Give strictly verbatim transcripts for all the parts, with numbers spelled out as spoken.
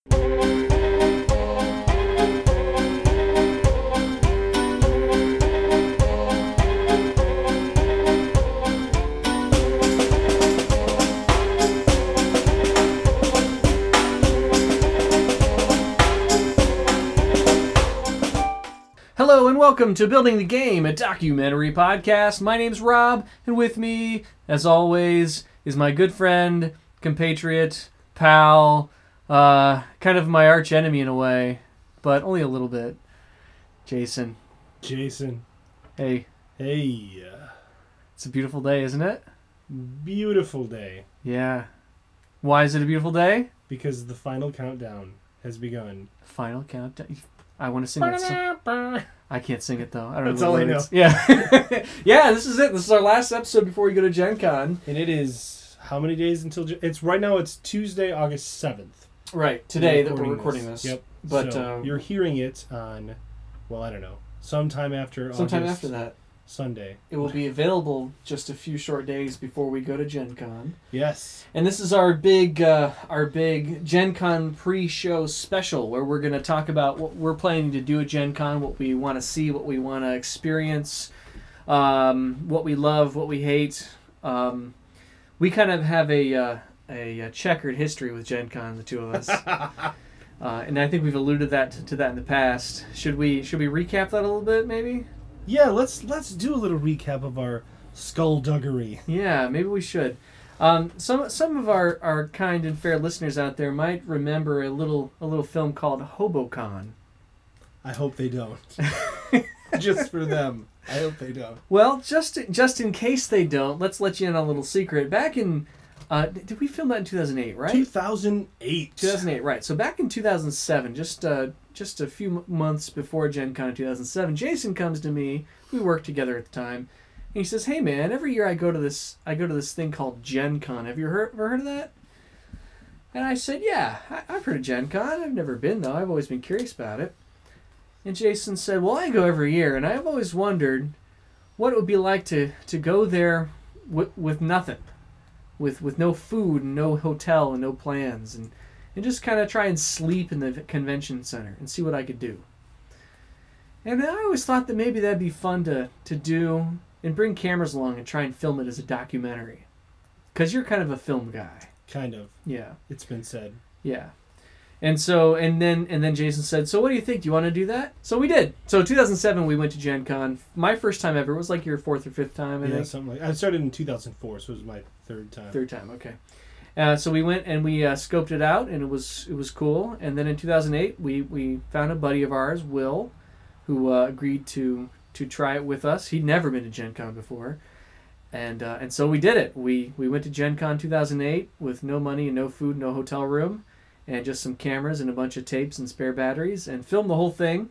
Hello and welcome to Building the Game, a documentary podcast. My name's Rob, and with me, as always, is my good friend, compatriot, pal, uh, kind of my arch enemy in a way, but only a little bit, Jason. Jason. Hey. Hey. It's a beautiful day, isn't it? Beautiful day. Yeah. Why is it a beautiful day? Because the final countdown has begun. Final countdown. I want to sing it. So- I can't sing it though. I don't That's know. all the I know. lyrics. Yeah. Yeah, this is it. This is our last episode before we go to Gen Con. And it is how many days until Gen- it's right now it's Tuesday, August seventh. Right. Today we're that we're recording this. this. Yep. But so um, you're hearing it on, well, I don't know, sometime after sometime August after that. Sunday. It will be available just a few short days before we go to Gen Con. Yes. And this is our big uh, our big Gen Con pre-show special where we're going to talk about what we're planning to do at Gen Con, what we want to see, what we want to experience, um, what we love, what we hate. Um, we kind of have a, uh, a, a checkered history with Gen Con, the two of us. uh, and I think we've alluded that to, to that in the past. Should we should we recap that a little bit, maybe? Yeah, let's let's do a little recap of our skullduggery. Yeah, maybe we should. Um, some some of our, our kind and fair listeners out there might remember a little a little film called HoboCon. I hope they don't. Just for them. I hope they don't. Well, just just in case they don't, let's let you in on a little secret. Back in, uh, did we film that in two thousand eight, right? two thousand eight. two thousand eight, right. So back in two thousand seven, just uh, just a few m- months before Gen Con in two thousand seven, Jason comes to me. We worked together at the time. And he says, "Hey man, every year I go to this I go to this thing called Gen Con. Have you heard, ever heard of that?" And I said, "Yeah, I, I've heard of Gen Con. I've never been though. I've always been curious about it." And Jason said, "Well, I go every year, and I've always wondered what it would be like to, to go there with, with nothing, with with no food and no hotel and no plans, and, and just kind of try and sleep in the convention center and see what I could do." And I always thought that maybe that'd be fun to, to do and bring cameras along and try and film it as a documentary. Because you're kind of a film guy. Kind of. Yeah. It's been said. Yeah. And so, and then and then Jason said, "So what do you think? Do you want to do that?" So we did. So two thousand seven, we went to Gen Con. My first time ever. It was like your fourth or fifth time, I yeah, think. something like I started in two thousand four, so it was my third time. Third time, okay. Uh, so we went and we uh, scoped it out, and it was it was cool. And then in two thousand eight, we, we found a buddy of ours, Will, who uh, agreed to to try it with us. He'd never been to Gen Con before. And uh, and so we did it. We we went to Gen Con two thousand eight with no money and no food, no hotel room, and just some cameras and a bunch of tapes and spare batteries, and filmed the whole thing.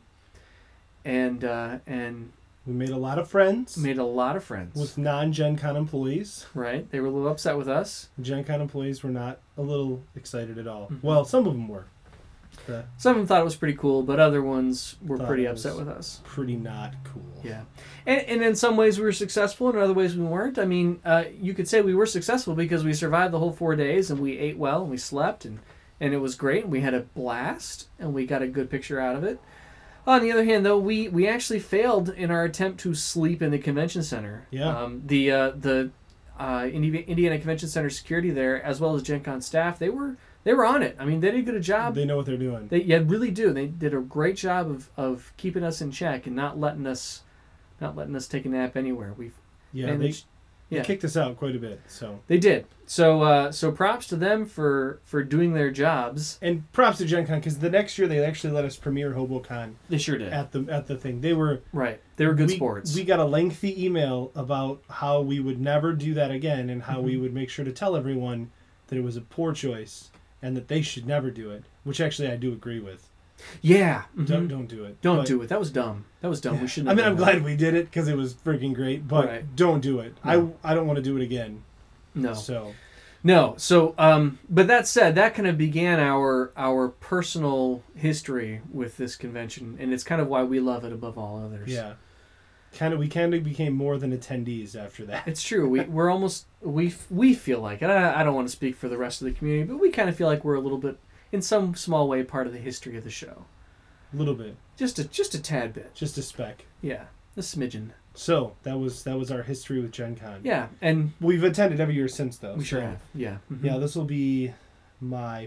And uh, and we made a lot of friends. Made a lot of friends. With non-Gen Con employees. Right. They were a little upset with us. Gen Con employees were not a little excited at all. Mm-hmm. Well, some of them were. The Some of them thought it was pretty cool, but other ones were Thought pretty it upset was with us. Pretty not cool. Yeah. And, and in some ways we were successful, and in other ways we weren't. I mean, uh, you could say we were successful because we survived the whole four days, and we ate well, and we slept, and, and it was great, and we had a blast, and we got a good picture out of it. On the other hand, though, we, we actually failed in our attempt to sleep in the convention center. Yeah. Um, the uh, the uh, Indi- Indiana Convention Center security there, as well as Gen Con staff, they were they were on it. I mean, they did a good job. They know what they're doing. They yeah, really do. They did a great job of, of keeping us in check and not letting us not letting us take a nap anywhere. We've yeah, managed, they, yeah. they kicked us out quite a bit. So They did. So uh, so props to them for, for doing their jobs. And props to Gen Con, because the next year they actually let us premiere HoboCon. They sure did. At the at the thing. They were right. They were good we, sports. We got a lengthy email about how we would never do that again, and how mm-hmm. we would make sure to tell everyone that it was a poor choice and that they should never do it, which actually I do agree with. Yeah. Mm-hmm. Don't don't do it. Don't but, do it. That was dumb. That was dumb. Yeah. We shouldn't. I mean, I'm that. glad we did it because it was freaking great, but right. don't do it. No. I I don't want to do it again. No. So. No. So, um, but that said, that kind of began our our personal history with this convention, and it's kind of why we love it above all others. Yeah. Kind of, we kind of became more than attendees after that. It's true. We we're almost we we feel like, and I, I don't want to speak for the rest of the community, but we kind of feel like we're a little bit in some small way part of the history of the show. A little bit. Just a just a tad bit. Just a speck. Yeah, a smidgen. So that was that was our history with Gen Con. Yeah, and we've attended every year since though. we sure so. have. Yeah. Mm-hmm. Yeah, this will be my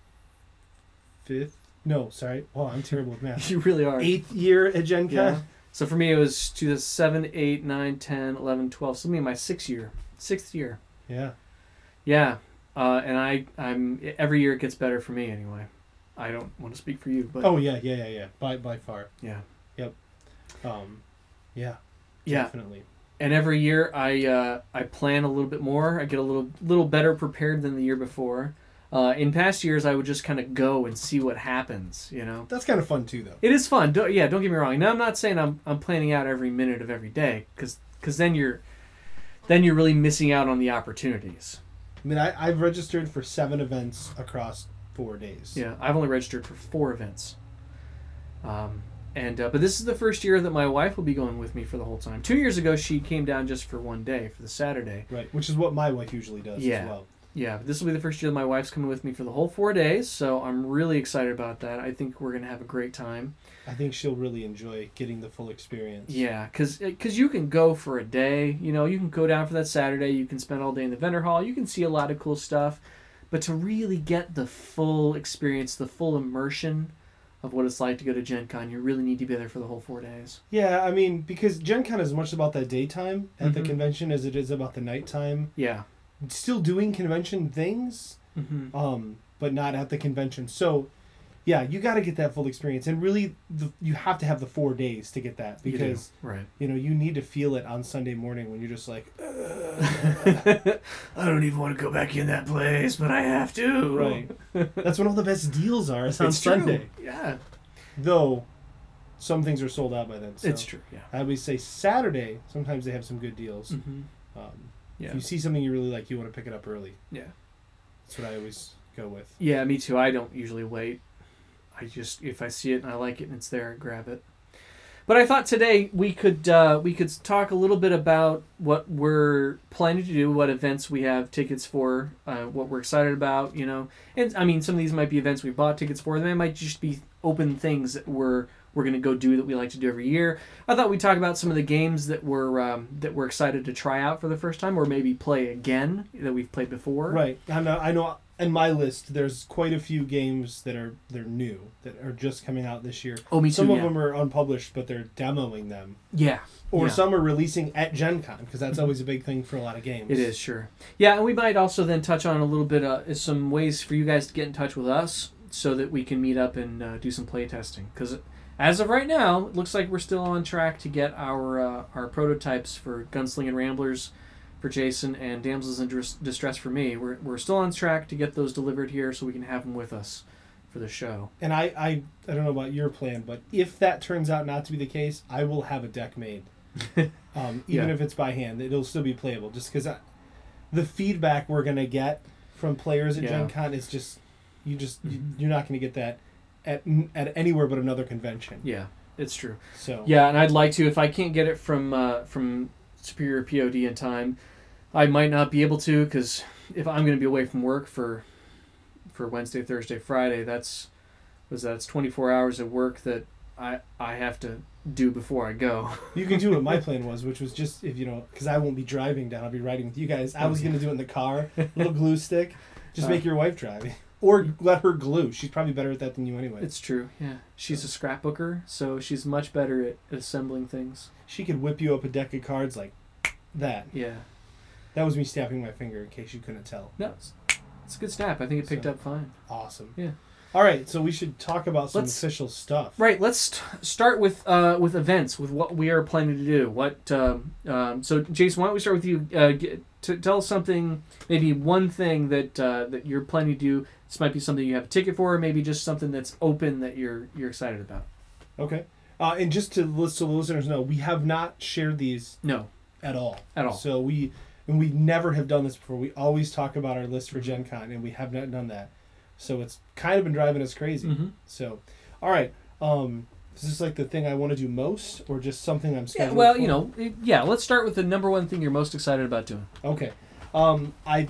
fifth. No, sorry. Oh, I'm terrible with math. You really are. Eighth year at Gen Con. Yeah. So for me, it was two thousand seven, eight, nine, ten, eleven, twelve. So me, my sixth year, sixth year. Yeah. Yeah, uh, and I, I'm every year it gets better for me anyway. I don't want to speak for you, but oh yeah, yeah, yeah, yeah. By by far. Yeah. Yep. Um, yeah. Yeah. Definitely. And every year I uh, I plan a little bit more. I get a little little better prepared than the year before. Uh, in past years, I would just kind of go and see what happens. You know. That's kind of fun too, though. It is fun. Don't, yeah, don't get me wrong. Now I'm not saying I'm I'm planning out every minute of every day, because then you're then you're really missing out on the opportunities. I mean, I, I've registered for seven events across four days. Yeah, I've only registered for four events. Um, and uh, but this is the first year that my wife will be going with me for the whole time. Two years ago, she came down just for one day, for the Saturday. Right, which is what my wife usually does yeah. as well. Yeah, but this will be the first year that my wife's coming with me for the whole four days, so I'm really excited about that. I think we're going to have a great time. I think she'll really enjoy getting the full experience. Yeah, because you can go for a day. You know, you can go down for that Saturday. You can spend all day in the vendor hall. You can see a lot of cool stuff. But to really get the full experience, the full immersion of what it's like to go to Gen Con, you really need to be there for the whole four days. Yeah, I mean, because Gen Con is as much about that daytime at mm-hmm. the convention as it is about the nighttime. Yeah. Still doing convention things, mm-hmm. um, but not at the convention. So, yeah, you got to get that full experience, and really, the, you have to have the four days to get that because you right, you know, you need to feel it on Sunday morning when you're just like, I don't even want to go back in that place, but I have to. Right. That's when all the best deals are. It's on it's Sunday. True. Yeah. Though, some things are sold out by then. So it's true. Yeah. I would say Saturday. Sometimes they have some good deals. Mm-hmm. Um, Yeah. If you see something you really like, you want to pick it up early. Yeah. That's what I always go with. Yeah, me too. I don't usually wait. I just, if I see it and I like it and it's there, I grab it. But I thought today we could uh, we could talk a little bit about what we're planning to do, what events we have tickets for, uh, what we're excited about, you know. And I mean, some of these might be events we bought tickets for. They might just be open things that we're we're going to go do that we like to do every year. I thought we'd talk about some of the games that we're um, that we're excited to try out for the first time, or maybe play again that we've played before. Right. I know. I know. In my list, there's quite a few games that are they're new that are just coming out this year. Oh, me too. Some of yeah. them are unpublished, but they're demoing them. Yeah. Or yeah. some are releasing at Gen Con, because that's always a big thing for a lot of games. It is, sure. Yeah, and we might also then touch on a little bit uh, some ways for you guys to get in touch with us so that we can meet up and uh, do some play testing. Because as of right now, it looks like we're still on track to get our uh, our prototypes for Gunslinging Ramblers for Jason and Damsels in Distress for me. We're we're still on track to get those delivered here so we can have them with us for the show. And I, I, I don't know about your plan, but if that turns out not to be the case, I will have a deck made. um, even yeah. if it's by hand, it'll still be playable. Just because the feedback we're going to get from players at yeah. Gen Con is just, you just, mm-hmm. you, you're not going to get that at at anywhere but another convention. Yeah, it's true. So yeah, and I'd like to, if I can't get it from uh, from Superior P O D in time, I might not be able to, because if I'm going to be away from work for for Wednesday, Thursday, Friday, that's was that's twenty-four hours of work that I I have to do before I go. You can do what my plan was, which was just, if you know, because I won't be driving down, I'll be riding with you guys. I was going to do it in the car, little glue stick. Just uh, make your wife drive. Or let her glue. She's probably better at that than you anyway. It's true, yeah. She's a scrapbooker, so she's much better at, at assembling things. She could whip you up a deck of cards like that. Yeah. That was me snapping my finger in case you couldn't tell. No, it's, it's a good snap. I think it picked So, up fine. Awesome. Yeah. All right, so we should talk about some Let's- official stuff. Right, let's t- start with uh, with events, with what we are planning to do. What um, um, so, Jason, why don't we start with you? Uh, get, to tell us something, maybe one thing that uh, that you're planning to do. This might be something you have a ticket for, or maybe just something that's open that you're you're excited about. Okay. Uh, and just to list so the listeners know, we have not shared these No, at all. at all. So we and we never have done this before. We always talk about our list for Gen Con, and we have not done that. So it's kind of been driving us crazy. Mm-hmm. So, all right. Um, is this like the thing I want to do most, or just something I'm Yeah, scheduled well, for? you know, it- yeah. Let's start with the number one thing you're most excited about doing. Okay. Um, I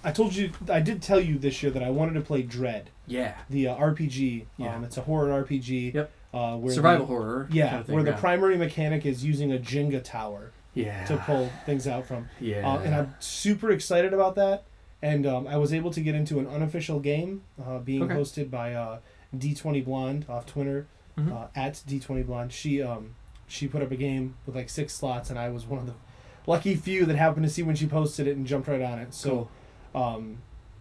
I told you, I did tell you this year that I wanted to play Dread, Yeah. the uh, R P G. Yeah. Um, it's a horror R P G. Yep. Uh, where Survival the, horror. Yeah, kind of thing, where the yeah. primary mechanic is using a Jenga tower Yeah. to pull things out from. Yeah. Uh, and I'm super excited about that. And um, I was able to get into an unofficial game uh, being Okay. hosted by uh, D twenty Blonde off Twitter, Mhm. uh, at D twenty Blonde. She um, she put up a game with like six slots, and I was one of the lucky few that happened to see when she posted it and jumped right on it. So, um,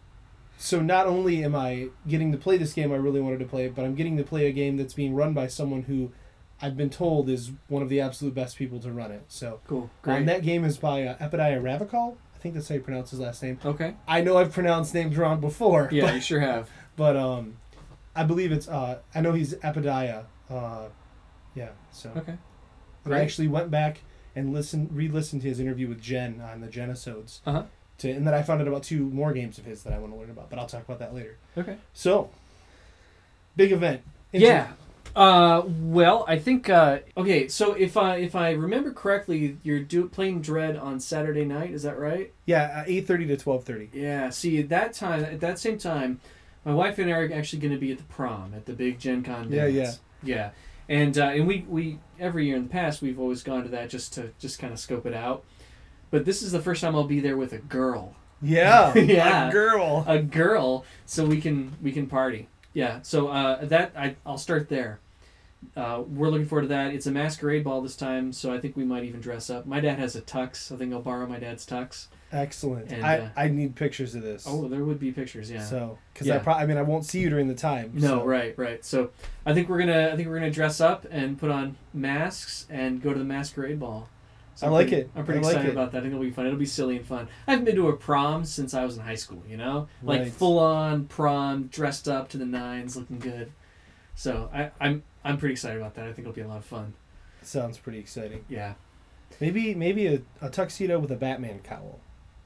so not only am I getting to play this game I really wanted to play, but I'm getting to play a game that's being run by someone who I've been told is one of the absolute best people to run it. So, Cool. Great. um, that game is by uh, Epediah Ravachol. I think that's how you pronounce his last name. Okay. I know I've pronounced names wrong before. Yeah, But, you sure have. but um, I believe it's uh, I know he's Epediah. Uh, yeah. So Okay. I Great. actually went back and listened, re-listened to his interview with Jen on the Genesodes. Uh huh. To and then I found out about two more games of his that I want to learn about, but I'll talk about that later. Okay. So, big event. Inter- Yeah. Uh, well, I think uh, okay. So if I if I remember correctly, you're do, playing Dread on Saturday night. Is that right? Yeah, uh, eight thirty to twelve thirty. Yeah. See, at that time, at that same time, my wife and I are actually going to be at the prom at the big Gen Con Yeah, dance. Yeah. Yeah. And uh, and we, we every year in the past we've always gone to that just to just kind of scope it out. But this is the first time I'll be there with a girl. Yeah, Yeah. a girl. A girl, so we can we can party. Yeah. So uh, that I I'll start there. Uh, we're looking forward to that. It's a masquerade ball this time, so I think we might even dress up. My dad has a tux. I think I'll borrow my dad's tux. Excellent. And, I, uh, I need pictures of this. Oh, there would be pictures, yeah. So, because Yeah. I pro- I mean I won't see you during the time. No, so. right, right. So I think we're gonna I think we're gonna dress up and put on masks and go to the masquerade ball. So I I'm like pretty- it. I'm pretty I like excited it. about that. I think it'll be fun. It'll be silly and fun. I haven't been to a prom since I was in high school. You know, like Right. full on prom, dressed up to the nines, looking good. So I, I'm I'm pretty excited about that. I think it'll be a lot of fun. Sounds pretty exciting. Yeah. Maybe maybe a, a tuxedo with a Batman cowl.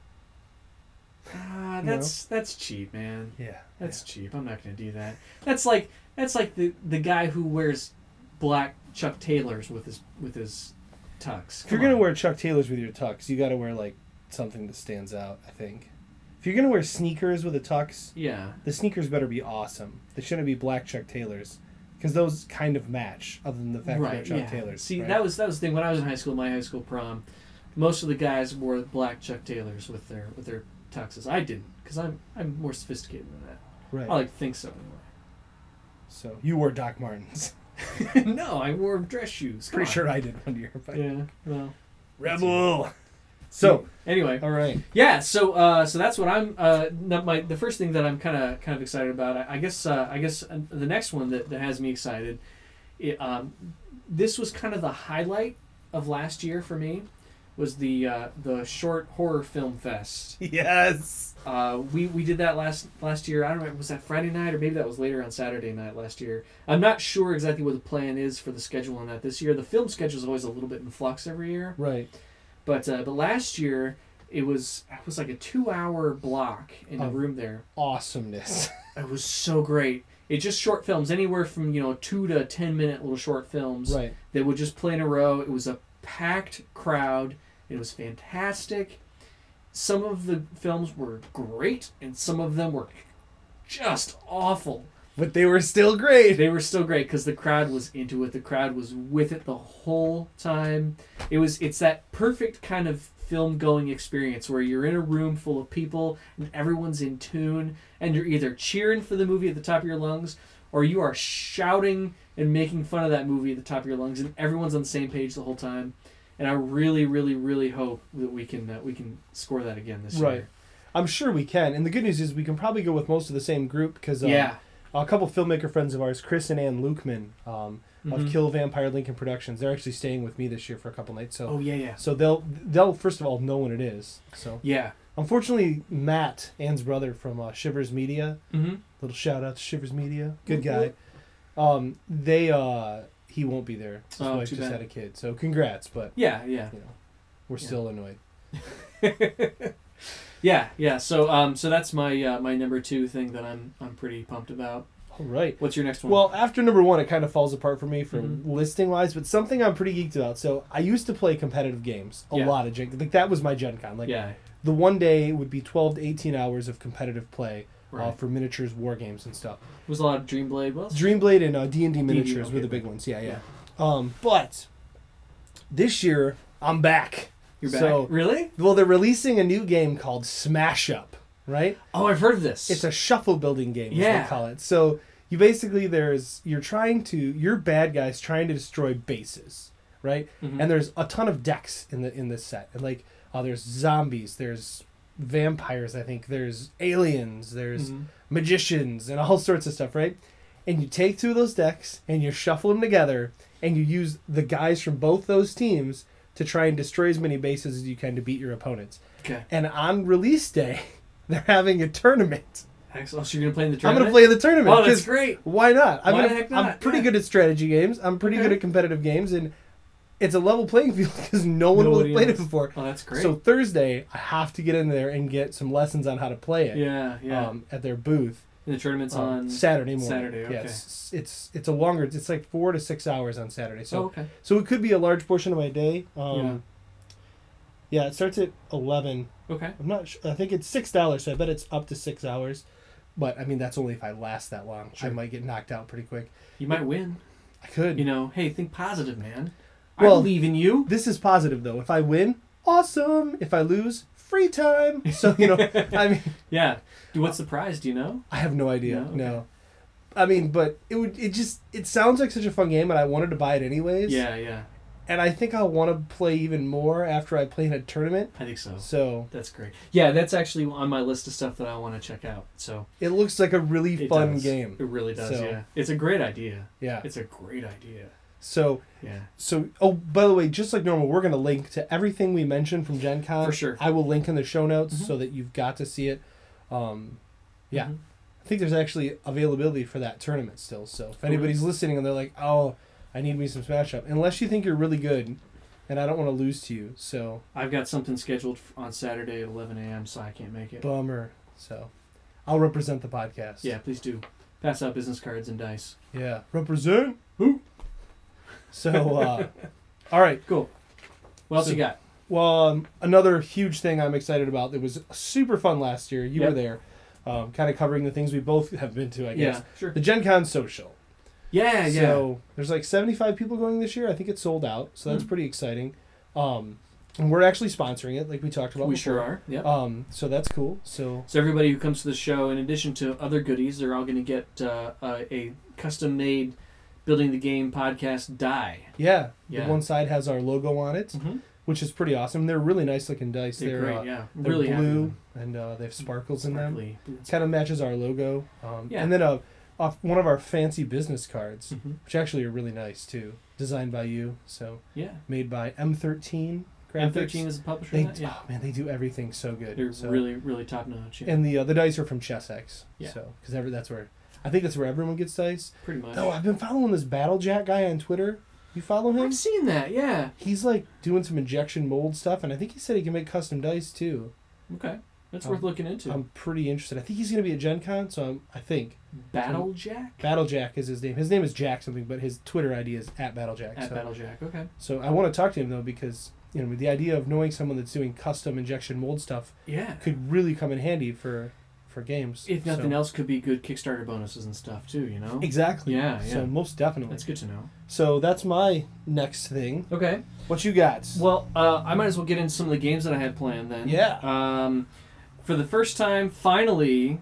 Ah, You that's that's cheap, man. Yeah. That's cheap. I'm not gonna do that. That's like that's like the the guy who wears black Chuck Taylors with his with his tux. If you're Come gonna on. wear Chuck Taylors with your tux, you got to wear like something that stands out. I think. If you're gonna wear sneakers with a tux, Yeah. the sneakers better be awesome. They shouldn't be black Chuck Taylors, because those kind of match. Other than the fact that Right. they're Chuck Yeah. Taylors. See, right? that was that was the thing when I was in high school. My high school prom, most of the guys wore black Chuck Taylors with their with their tuxes. I didn't, because I'm I'm more sophisticated than that. right. I like to think so So you wore Doc Martens. anyway. No, I wore dress shoes. Come Pretty on. sure I did one year. But Yeah. Well. Rebel. So Anyway. all right. Yeah, so uh, so that's what I'm. Uh, not my the first thing that I'm kind of kind of excited about. I, I guess uh, I guess uh, the next one that, that has me excited. It, um, this was kind of the highlight of last year for me. Was the uh, the short horror film fest. Yes. Uh, we we did that last last year. I don't know. Was that Friday night or maybe that was later on Saturday night last year? I'm not sure exactly what the plan is for the schedule on that this year. The film schedule is always a little bit in flux every year. Right. But uh, but last year it was it was like a two hour block in the Of room there. Awesomeness. It was so great. It just short films, anywhere from you know two to ten minute little short films Right. that would just play in a row. It was a packed crowd. It was fantastic. Some of the films were great, and some of them were just awful. But they were still great. They were still great because the crowd was into it. The crowd was with it the whole time. It was it's that perfect kind of film going experience where you're in a room full of people and everyone's in tune and you're either cheering for the movie at the top of your lungs or you are shouting and making fun of that movie at the top of your lungs and everyone's on the same page the whole time. And I really, really, really hope that we can uh, we can score that again this Right. year. I'm sure we can. And the good news is we can probably go with most of the same group because um, Yeah. a couple filmmaker friends of ours, Chris and Ann Lukeman um, of Mhm. Kill Vampire Lincoln Productions, they're actually staying with me this year for a couple nights. So Oh yeah, yeah, so they'll they'll first of all know when it is. So yeah. unfortunately, Matt, Ann's brother from uh, Shivers Media, Mm-hmm. little shout out to Shivers Media, good guy. Um, they uh, he won't be there. His Oh, wife too just bad. had a kid, so congrats. But Yeah, yeah. you know, we're Yeah. still annoyed. Yeah, yeah. So, um, so that's my uh, my number two thing that I'm I'm pretty pumped about. All right. What's your next one? Well, after number one, it kind of falls apart for me for Mhm. listing wise, but something I'm pretty geeked about. So I used to play competitive games, a Yeah. lot of Gen. Like that was my Gen Con. Like yeah, the one day would be twelve to eighteen hours of competitive play uh, Right. for miniatures, war games, and stuff. It was a lot of Dreamblade. Well, Dreamblade and uh, D and D miniatures okay, were the big right. ones. Yeah, yeah. Um, but this year I'm back. you're back. So, Really? well, they're releasing a new game called Smash Up, right? Oh, I've heard of this. It's a shuffle building game, as Yeah. they call it. So you basically there's you're trying to you're bad guys trying to destroy bases, right? Mhm. And there's a ton of decks in the in this set. And like uh, there's zombies, there's vampires, I think, there's aliens, there's Mhm. magicians, and all sorts of stuff, right? And you take two of those decks and you shuffle them together, and you use the guys from both those teams to try and destroy as many bases as you can to beat your opponents. Okay. And on release day, they're having a tournament. Excellent. So you're gonna play in the I'm tournament? going to play in the tournament. Oh, that's 'cause great. Why not? I'm, Why gonna, the heck I'm not? pretty Yeah. good at strategy games. I'm pretty Okay. good at competitive games, and it's a level playing field because no one will Nobody have played else. it before. Oh, that's great. So Thursday, I have to get in there and get some lessons on how to play it. yeah, yeah. Um, at their booth. and the tournament's um, on Saturday morning. Saturday, okay. Yeah, it's, it's it's a longer. It's like four to six hours on Saturday. So oh, okay. so it could be a large portion of my day. Um, Yeah. yeah. It starts at eleven. Okay. I'm not. Sure. I think it's six dollars. So I bet it's up to six hours. But I mean, that's only if I last that long. I Sure. might get knocked out pretty quick. You might win. I could. You know, hey, think positive, man. I Well- believe in you. This is positive though. If I win, awesome. If I lose, free time. So you know, I mean, Yeah. Do what's the prize? Do you know? I have no idea. No? Okay. No. I mean, but it would. It just. It sounds like such a fun game, and I wanted to buy it anyways. Yeah, yeah. And I think I'll want to play even more after I play in a tournament. I think so. So That's great. Yeah, that's actually on my list of stuff that I want to check out. So it looks like a really it fun does. game. It really does. So- Yeah. It's a great idea. Yeah. It's a great idea. So Yeah. so oh, by the way, just like normal, we're gonna link to everything we mentioned from Gen Con. For sure. I will link in the show notes Mhm. so that you've got to see it. Um, yeah. Mhm. I think there's actually availability for that tournament still. So if anybody's listening and they're like, "Oh, I need me some Smash Up," unless you think you're really good, and I don't want to lose to you, so I've got something scheduled f- on Saturday at eleven a.m., so I can't make it. bummer. So I'll represent the podcast. Yeah, please do. Pass out business cards and dice. Yeah. Represent. Who? So, uh, all right. Cool. What else So- you got? Well, um, another huge thing I'm excited about that was super fun last year. You Yep. were there, um, kind of covering the things we both have been to, I guess. Yeah, sure. The Gen Con social. Yeah, yeah. So there's like seventy-five people going this year. I think it's sold out, so that's Hmm. pretty exciting. Um, and we're actually sponsoring it, like we talked about we before. sure are. Yep. Um, so that's cool. So So everybody who comes to the show, in addition to other goodies, they're all going to get uh, a, a custom-made Building the Game podcast die. yeah, Yeah. the one side has our logo on it, Mm-hmm. which is pretty awesome. They're really nice looking dice. They're, They're, great, uh, yeah. they're Really happy with blue them. and uh, they have sparkles in them. Sparkly. Kind of matches our logo. Um, Yeah. And then a, a one of our fancy business cards, Mhm. which actually are really nice too, designed by you. So Yeah. made by M thirteen Graphics. M thirteen is the publisher They, of that? Yeah. oh man, they do everything so good. They're So- really, really top-notch. Yeah. And the uh, the dice are from ChessX. Yeah. So because every that's where I think that's where everyone gets dice. Pretty much. No, I've been following this Battlejack guy on Twitter. You follow him? I've seen that, yeah. He's like doing some injection mold stuff, and I think he said he can make custom dice too. Okay. That's Um, worth looking into. I'm pretty interested. I think he's gonna be at Gen Con, so I'm, I think Battlejack? Battlejack is his name. His name is Jack something, but his Twitter I D is at Battlejack. At so, Battlejack, okay. so I want to talk to him though because you know the idea of knowing someone that's doing custom injection mold stuff Yeah. could really come in handy for for games. If nothing So- else, could be good Kickstarter bonuses and stuff too, you know? Exactly. Yeah, yeah. So most definitely. That's good to know. So that's my next thing. Okay. What you got? Well, uh, I might as well get into some of the games that I had planned then. Yeah. Um, for the first time, finally,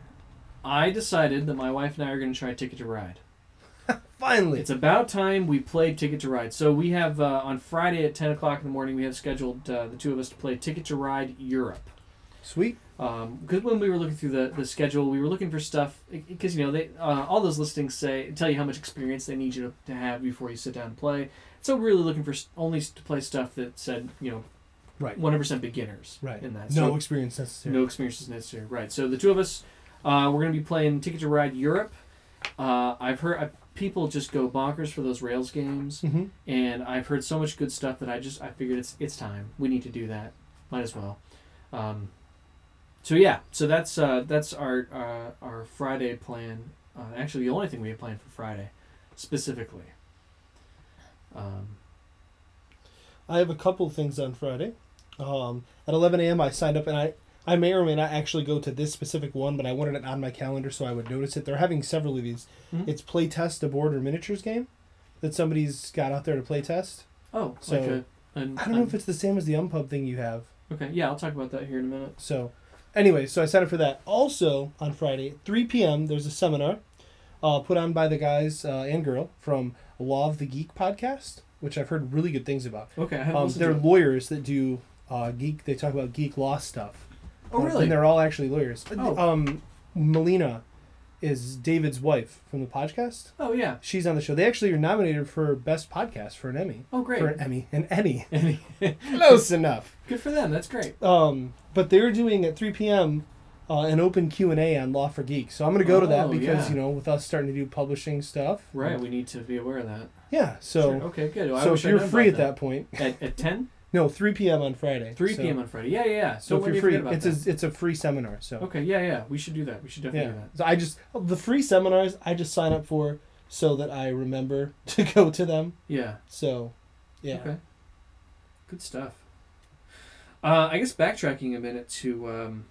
I decided that my wife and I are going to try Ticket to Ride. Finally. It's about time we played Ticket to Ride. So we have, uh, on Friday at ten o'clock in the morning, we have scheduled uh, the two of us to play Ticket to Ride Europe. Sweet. Because when we were looking through the, the schedule, we were looking for stuff, because, you know, they uh, all those listings say tell you how much experience they need you to, to have before you sit down and play. So we're really looking for s- only to play stuff that said, you know, Right. one hundred percent beginners Right. in that. No So experience necessary. no experience is necessary. Right. So the two of us, uh, we're going to be playing Ticket to Ride Europe. Uh, I've heard I, people just go bonkers for those Rails games, Mm-hmm. and I've heard so much good stuff that I just I figured it's it's time. We need to do that. Might as well. Um, so yeah, so that's uh, that's our uh, our Friday plan. Uh, actually, the only thing we have planned for Friday, specifically. Um, I have a couple things on Friday. Um, at eleven a.m. I signed up, and I I may or may not actually go to this specific one, but I wanted it on my calendar so I would notice it. They're having several of these. Mm-hmm. It's Playtest a board or miniatures game that somebody's got out there to play test. Oh, so like a, an, I don't know if it's the same as the Unpub thing you have. Okay, yeah, I'll talk about that here in a minute. So, anyway, so I signed up for that. Also, on Friday, at three p.m., there's a seminar uh, put on by the guys uh, and girl from Law of the Geek podcast, which I've heard really good things about. Okay, I haven't Um, listened they're to it. lawyers that do uh, geek. They talk about geek law stuff. Oh, Uh, really? and they're all actually lawyers. Oh. Um, Melina is David's wife from the podcast. Oh, yeah. She's on the show. They actually are nominated for best podcast for an Emmy. Oh, great. For an Emmy, an Emmy. Good Close enough. for them. That's great. Um, but they're doing at three p.m. Uh, an open Q and A on Law for Geeks. So I'm going to go to that Oh, because yeah. you know, with us starting to do publishing stuff. Right, we need to be aware of that. Yeah. So Sure. Okay, good. Well, I so wish if I'd you're known free at about that point, At, at ten? no, three p.m. on Friday. three So- p.m. on Friday. Yeah, yeah, yeah. So Don't if let you're me free, forget about it's that. a it's a free seminar. So Okay, yeah, yeah. We should do that. We should definitely yeah. do that. So I just the free seminars I just sign up for so that I remember to go to them. Yeah. So yeah. Okay. Good stuff. Uh, I guess backtracking a minute to um,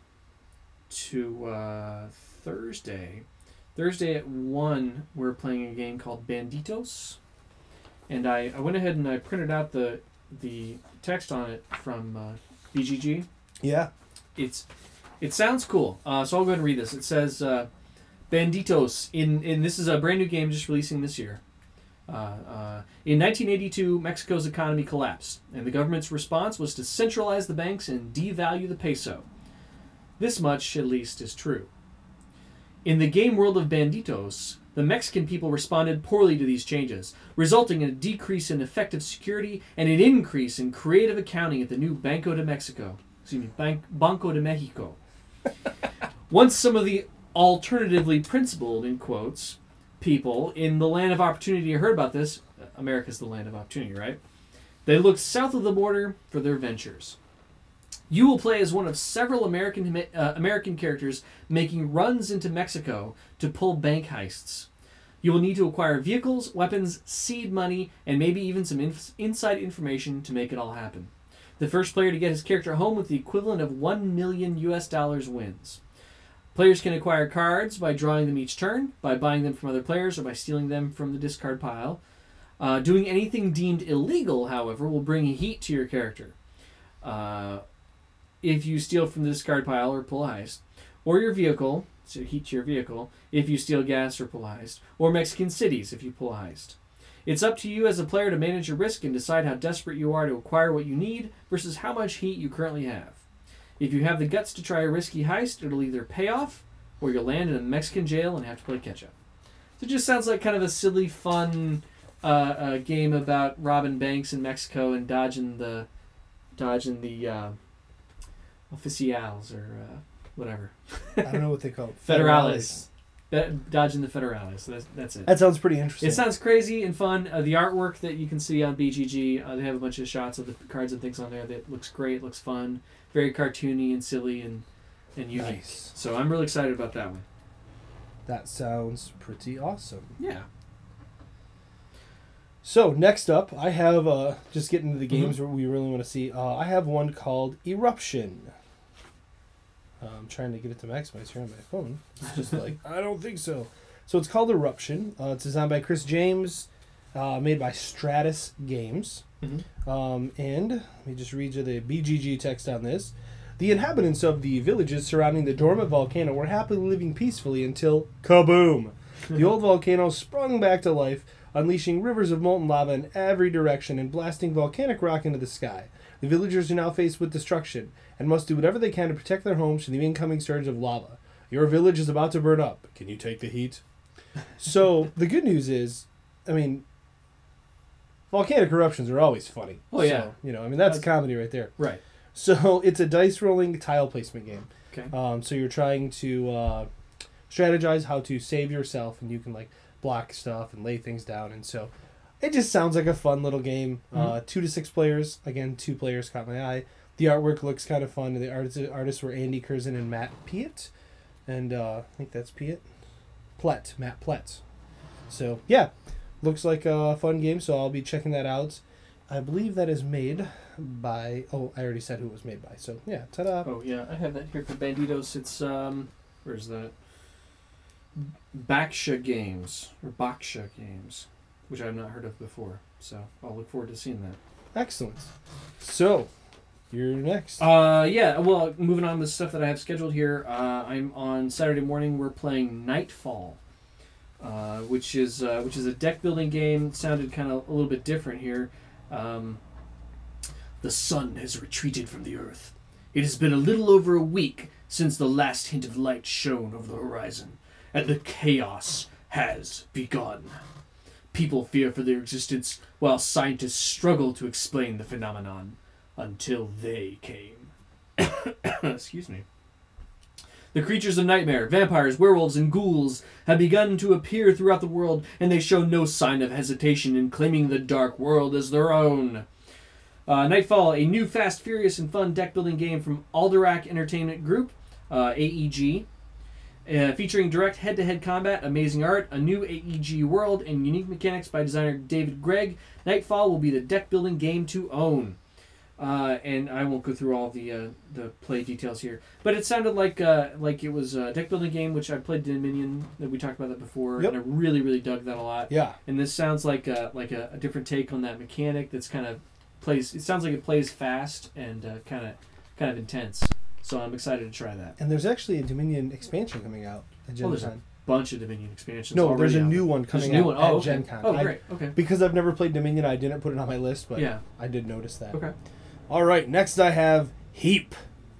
to uh, Thursday. Thursday at one, we're playing a game called Banditos, and I, I went ahead and I printed out the the text on it from uh, B G G. Yeah. It's it sounds cool. Uh, so I'll go ahead and read this. It says uh, Banditos in in this is a brand new game just releasing this year. Uh, uh, in nineteen eighty-two, Mexico's economy collapsed, and the government's response was to centralize the banks and devalue the peso. This much, at least, is true. In the game world of Banditos, the Mexican people responded poorly to these changes, resulting in a decrease in effective security and an increase in creative accounting at the new Banco de Mexico. Excuse me, Ban- Banco de Mexico. Once some of the alternatively principled, in quotes, people in the land of opportunity heard about this, America's the land of opportunity, right? They looked south of the border for their ventures. You will play as one of several American uh, American characters making runs into Mexico to pull bank heists. You will need to acquire vehicles, weapons, seed money, and maybe even some inf- inside information to make it all happen. The first player to get his character home with the equivalent of one million U S dollars wins. Players can acquire cards by drawing them each turn, by buying them from other players, or by stealing them from the discard pile. Uh, doing anything deemed illegal, however, will bring heat to your character. Uh, if you steal from the discard pile or pull a heist, or your vehicle, so heat to your vehicle, if you steal gas or pull a heist, or Mexican cities if you pull a heist. It's up to you as a player to manage your risk and decide how desperate you are to acquire what you need versus how much heat you currently have. If you have the guts to try a risky heist, it'll either pay off, or you'll land in a Mexican jail and have to play catch-up. So it just sounds like kind of a silly, fun uh, uh, game about robbing banks in Mexico and dodging the, dodging the uh, oficials or uh, whatever. I don't know what they call it. Federales. Be- dodging the federales. So that's, that's it. That sounds pretty interesting. It sounds crazy and fun. Uh, the artwork that you can see on B G G, uh, they have a bunch of shots of the cards and things on there that looks great, looks fun, very cartoony and silly and, and unique. Nice. So I'm really excited about that one. That sounds pretty awesome. Yeah. So next up, I have uh, just getting into the games Mhm. where we really want to see. Uh, I have one called Eruption. Uh, I'm trying to get it to maximize here on my phone. It's just like I don't think so. So it's called Eruption. Uh, it's designed by Chris James, uh, made by Stratus Games. Mm-hmm. Um, and let me just read you the B G G text on this. The inhabitants of the villages surrounding the dormant volcano were happily living peacefully until kaboom! The old volcano sprung back to life, unleashing rivers of molten lava in every direction and blasting volcanic rock into the sky. The villagers are now faced with destruction and must do whatever they can to protect their homes from the incoming surge of lava. Your village is about to burn up. Can you take the heat? So the good news is, I mean, volcanic eruptions are always funny. Oh, yeah. So, you know, I mean, that's That's- comedy right there. Right. So it's a dice rolling tile placement game. Okay. Um, so you're trying to uh, strategize how to save yourself, and you can like block stuff and lay things down. And so it just sounds like a fun little game. Uh, Mhm. two to six players. Again, two players caught my eye. The artwork looks kind of fun. The artists, artists were Andy Curzon and Matt Piet. And uh, I think that's Piet. Plett. Matt Plett. So, yeah. Looks like a fun game, so I'll be checking that out. I believe that is made by. Oh, I already said who it was made by. So yeah, ta-da. Oh yeah, I have that here for Banditos. It's um, where's that? Baksha Games or Baksha Games, which I've not heard of before. So I'll look forward to seeing that. Excellent. So, you're next. Uh, yeah. Well, moving on with stuff that I have scheduled here. Uh, I'm on Saturday morning. We're playing Nightfall, uh, which is uh, which is a deck building game. It sounded kind of a little bit different here. Um, the sun has retreated from the earth. It has been a little over a week since the last hint of light shone over the horizon, and the chaos has begun. People fear for their existence, while scientists struggle to explain the phenomenon, until they came. Excuse me. The creatures of nightmare, vampires, werewolves, and ghouls have begun to appear throughout the world, and they show no sign of hesitation in claiming the dark world as their own. Uh, Nightfall, a new, fast, furious, and fun deck-building game from Alderac Entertainment Group, uh, A E G, uh, featuring direct head-to-head combat, amazing art, a new A E G world, and unique mechanics by designer David Gregg. Nightfall will be the deck-building game to own. Uh, and I won't go through all the uh, the play details here, but it sounded like uh, like it was a deck building game, which I played Dominion. That we talked about that before, Yep. and I really really dug that a lot. Yeah. And this sounds like a, like a, a different take on that mechanic. That's kind of plays. It sounds like it plays fast and uh, kind of kind of intense. So I'm excited to try that. And there's actually a Dominion expansion coming out at Gen Oh, there's a Con. bunch of Dominion expansions. No, already there's a out new there. one There's coming a new out one. at Oh, okay. Gen Con. Oh, I- great. Okay. Because I've never played Dominion, I didn't put it on my list, but Yeah. I did notice that. Okay. All right, next I have Heap.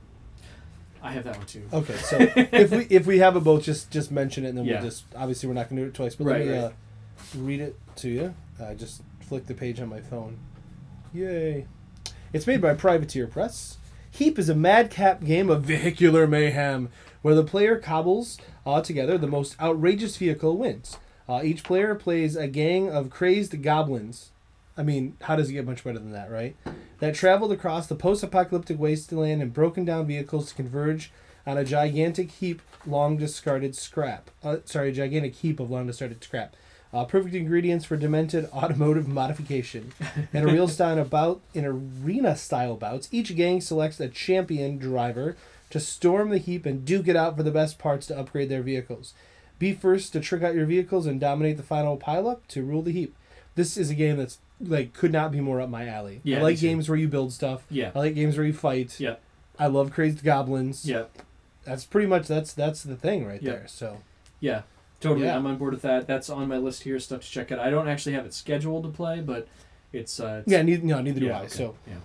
I have that one too. Okay, so if we if we have it both, just just mention it, and then Yeah. we'll just obviously we're not going to do it twice, but Right, let me right. uh, read it to you. I just flicked the page on my phone. Yay! It's made by Privateer Press. Heap is a madcap game of vehicular mayhem where the player cobbles uh, together the most outrageous vehicle wins. Uh, each player plays a gang of crazed goblins. I mean, how does it get much better than that, right? That traveled across the post-apocalyptic wasteland in broken down vehicles to converge on a gigantic heap long discarded scrap. Uh, sorry, a gigantic heap of long discarded scrap. Uh, perfect ingredients for demented automotive modification. In a real style about in arena style bouts, each gang selects a champion driver to storm the heap and duke it out for the best parts to upgrade their vehicles. Be first to trick out your vehicles and dominate the final pileup to rule the heap. This is a game that's like could not be more up my alley. Yeah, I like me too. games where you build stuff. Yeah. I like games where you fight. Yeah. I love crazed goblins. Yeah. That's pretty much that's that's the thing right Yeah. there. So Yeah. Totally, Yeah. I'm on board with that. That's on my list here, stuff to check out. I don't actually have it scheduled to play, but it's... Uh, it's yeah, neither, no, neither do yeah, I. okay. So Yeah.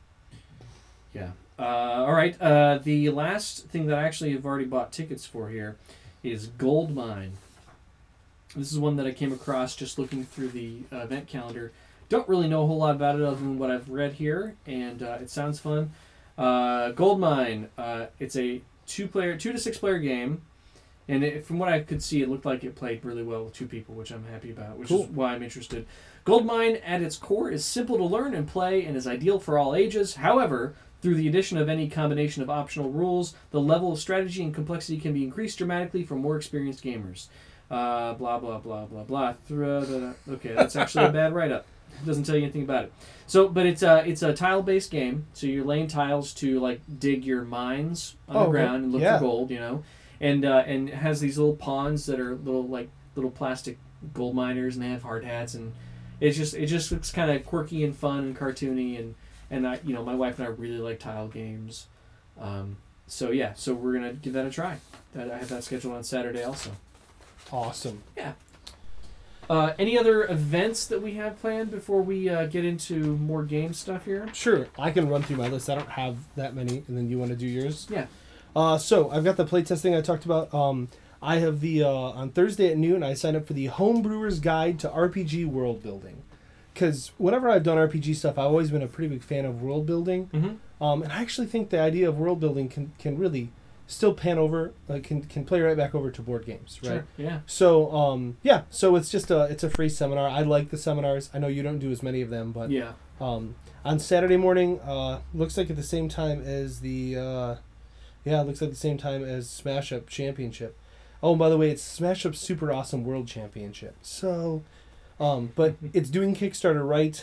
Yeah. Uh, all right. Uh, the last thing that I actually have already bought tickets for here is Gold Mine. This is one that I came across just looking through the uh, event calendar. Don't really know a whole lot about it other than what I've read here, and uh, it sounds fun. Uh, Gold Mine. Uh, it's a two-player, two to six-player game. And it, from what I could see, it looked like it played really well with two people, which I'm happy about, which Cool. is why I'm interested. Goldmine, at its core, is simple to learn and play and is ideal for all ages. However, through the addition of any combination of optional rules, the level of strategy and complexity can be increased dramatically for more experienced gamers. Uh, blah, blah, blah, blah, blah. Thra- Okay, that's actually a bad write-up. It doesn't tell you anything about it. So, but it's a, it's a tile-based game, so you're laying tiles to, like, dig your mines Oh, okay. underground and look Yeah. for gold, you know. And uh, and it has these little pawns that are little like little plastic gold miners, and they have hard hats, and it's just it just looks kind of quirky and fun and cartoony, and and I you know my wife and I really like tile games, um, so yeah, so we're gonna give that a try. That I have that scheduled on Saturday also. awesome. Yeah. Uh, any other events that we have planned before we uh, get into more game stuff here? Sure, I can run through my list. I don't have that many, and then you want to do yours? Yeah. Uh, so I've got the playtest thing I talked about. Um, I have the uh, on Thursday at noon. I signed up for the Homebrewer's Guide to R P G World Building, because whenever I've done R P G stuff, I've always been a pretty big fan of world building. Mm-hmm. Um, and I actually think the idea of world building can, can really still pan over, uh, can can play right back over to board games, right? Sure. Yeah. So um, yeah, so it's just a it's a free seminar. I like the seminars. I know you don't do as many of them, but Yeah. um, on Saturday morning, uh, looks like at the same time as the uh, yeah, it looks like the same time as Smash Up Championship. Oh, and by the way, it's Smash Up Super Awesome World Championship. So, um, but it's doing Kickstarter right.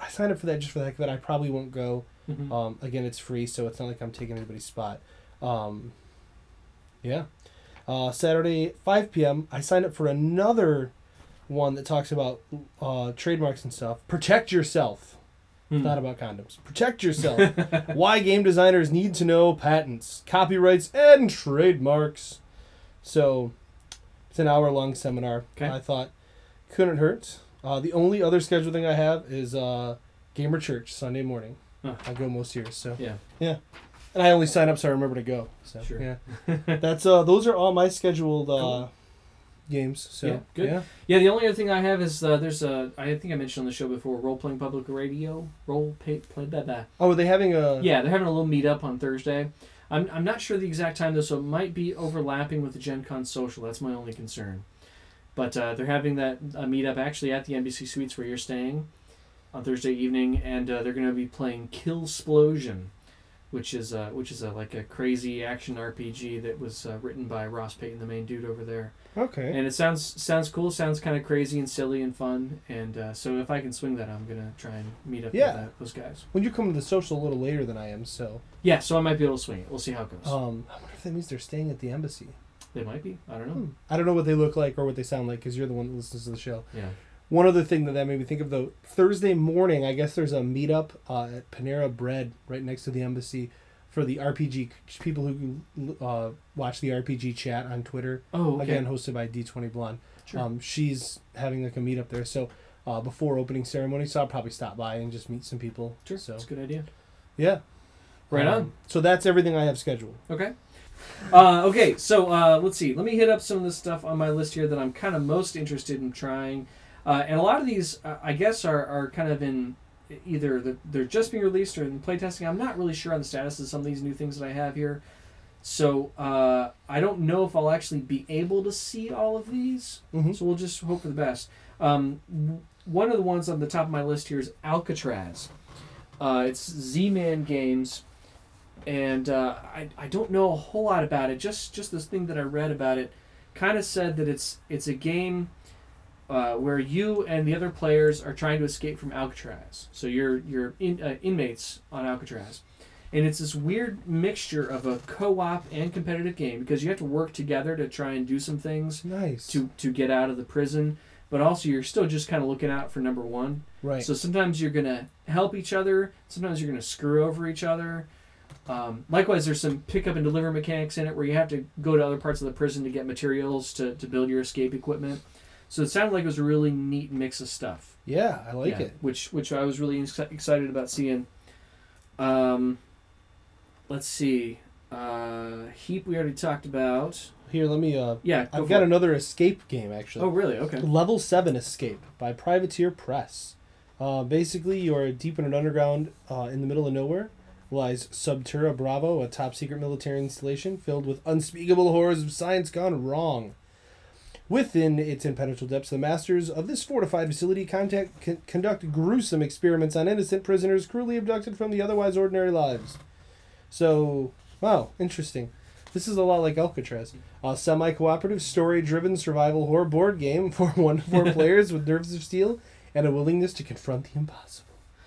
I signed up for that just for the heck of it. I probably won't go. Mm-hmm. Um, again, it's free, so it's not like I'm taking anybody's spot. Um, yeah. Uh, Saturday, five p.m., I signed up for another one that talks about uh, trademarks and stuff. Protect yourself. Hmm. It's not about condoms. Protect yourself. Why game designers need to know patents, copyrights, and trademarks. So, it's an hour-long seminar. Okay. I thought couldn't hurt. Uh, the only other scheduled thing I have is uh, Gamer Church, Sunday morning. Huh. I go most years, so. Yeah. Yeah. And I only sign up so I remember to go. So, Sure. Yeah. That's uh those are all my scheduled uh Cool. games. So Yeah, good. yeah. Yeah, the only other thing I have is uh, there's a, I think I mentioned on the show before, Role Playing Public Radio. Role play, play blah, blah. Oh, are they having a Yeah, they're having a little meetup on Thursday. I'm, I'm not sure the exact time though, so it might be overlapping with the Gen Con social. That's my only concern. But uh, they're having that uh, meetup actually at the Embassy Suites where you're staying on Thursday evening, and uh, they're going to be playing Killsplosion, which is uh, which is a, like a crazy action R P G that was uh, written by Ross Payton, the main dude over there. Okay. And it sounds sounds cool, sounds kind of crazy and silly and fun. And uh, so if I can swing that, I'm gonna try and meet up Yeah. with that, those guys. When you come to the social a little later than I am, so Yeah, so I might be able to swing it. We'll see how it goes. um I wonder if that means they're staying at the embassy. They might be. I don't know. Hmm. I don't know what they look like or what they sound like because you're the one that listens to the show. Yeah. One other thing that that made me think of though, Thursday morning, I guess there's a meetup uh, at Panera Bread right next to the embassy for the R P G people who uh, watch the R P G chat on Twitter. Oh, okay. Again, hosted by D twenty Blonde. Sure. Um, she's having like a meetup there, so uh, before opening ceremony, so I'll probably stop by and just meet some people. Sure. So That's a good idea. yeah, Right Um, on. So that's everything I have scheduled. Okay. Uh, okay, so uh, let's see. Let me hit up some of the stuff on my list here that I'm kind of most interested in trying. Uh, and a lot of these, uh, I guess, are, are kind of in either the, they're just being released or in playtesting. I'm not really sure on the status of some of these new things that I have here. So uh, I don't know if I'll actually be able to see all of these. Mm-hmm. So we'll just hope for the best. Um, w- one of the ones on the top of my list here is Alcatraz. Uh, it's Z-Man Games. And uh, I, I don't know a whole lot about it. Just just this thing that I read about it kind of said that it's it's a game uh, where you and the other players are trying to escape from Alcatraz. So you're you're in, uh, inmates on Alcatraz, and it's this weird mixture of a co-op and competitive game because you have to work together to try and do some things Nice. to to get out of the prison. But also you're still just kind of looking out for number one. Right. So sometimes you're gonna help each other. Sometimes you're gonna screw over each other. Um, likewise, there's some pick up and deliver mechanics in it where you have to go to other parts of the prison to get materials to, to build your escape equipment. So it sounded like it was a really neat mix of stuff. yeah, I like Yeah, it. Which which I was really ex- excited about seeing. Um, let's see. Uh, Heap we already talked about. Here, let me. Uh, Yeah, go I've for got it. another escape game actually. Oh, really? Okay. Level seven Escape by Privateer Press. Uh, basically, you're deep in an underground uh, in the middle of nowhere. Lies Subterra Bravo, a top-secret military installation filled with unspeakable horrors of science gone wrong. Within its impenetrable depths, the masters of this fortified facility contact, con- conduct gruesome experiments on innocent prisoners cruelly abducted from the otherwise ordinary lives. So, wow, interesting. This is a lot like Alcatraz. A semi-cooperative, story-driven survival horror board game for one to four players with nerves of steel and a willingness to confront the impossible.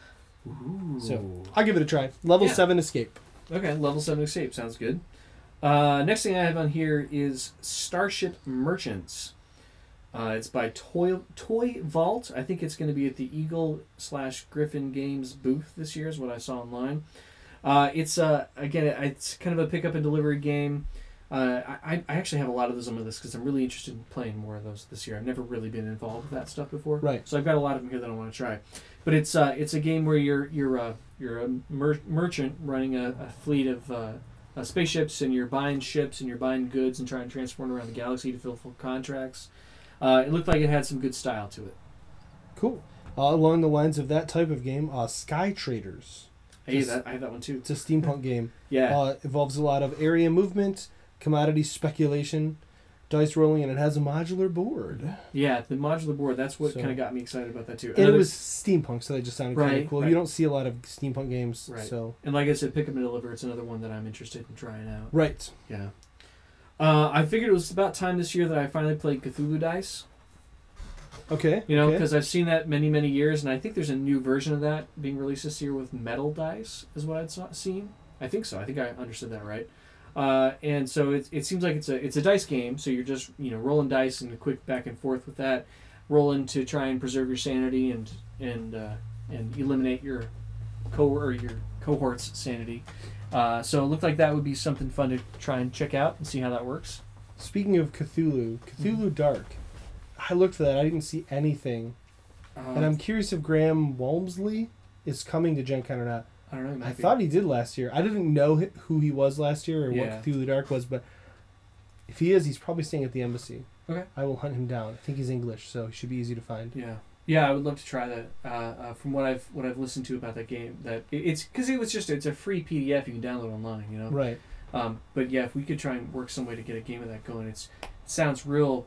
Ooh. So, I'll give it a try. Level Yeah. seven Escape. Okay, level seven escape sounds good. Uh, next thing I have on here is Starship Merchants. Uh, it's by Toy Toy Vault. I think it's going to be at the Eagle slash Griffin Games booth this year, is what I saw online. Uh, it's uh, again, it's kind of a pick up and delivery game. Uh, I, I actually have a lot of those on my list because I'm really interested in playing more of those this year. I've never really been involved with that stuff before, Right. so I've got a lot of them here that I want to try. But it's uh, it's a game where you're you're uh, you're a mer- merchant running a, a fleet of uh, uh, spaceships, and you're buying ships and you're buying goods and trying to transport around the galaxy to fulfill contracts. Uh, it looked like it had some good style to it. Cool. Uh, along the lines of that type of game, uh, Sky Traders. Hey, Just- that I have that one too. It's a steampunk game. Yeah. Uh, involves a lot of area movement, commodity speculation, dice rolling, and it has a modular board. Yeah, the modular board, that's what So- kind of got me excited about that too. And it Another- was steampunk, so that just sounded kind Right, of cool. right. You don't see a lot of steampunk games, Right. so and like I said, Pick Up and Deliver, it's another one that I'm interested in trying out. right. Yeah. Uh, I figured it was about time this year that I finally played Cthulhu Dice. Okay. You know, okay. because I've seen that many, many years, and I think there's a new version of that being released this year with metal dice, is what I'd saw, seen. I think so. I think I understood that right. Uh, and so it, it seems like it's a it's a dice game, so you're just you know rolling dice and a quick back and forth with that, rolling to try and preserve your sanity and and uh, and eliminate your co or your cohort's sanity. Uh, so it looked like that would be something fun to try and check out and see how that works. Speaking of Cthulhu, Cthulhu Dark. I looked for that. I didn't see anything. Uh, And I'm curious if Graham Walmsley is coming to Gen Con or not. I don't know. it might I be. thought he did last year. I didn't know hi- who he was last year or Yeah. what Cthulhu Dark was, but if he is, he's probably staying at the embassy. Okay. I will hunt him down. I think he's English, so he should be easy to find. Yeah, yeah, I would love to try that. Uh, uh, from what I've what I've listened to about that game, that it, it's because it was just it's a free P D F you can download online, you know. Right. Um, but yeah, if we could try and work some way to get a game of that going, it's it sounds real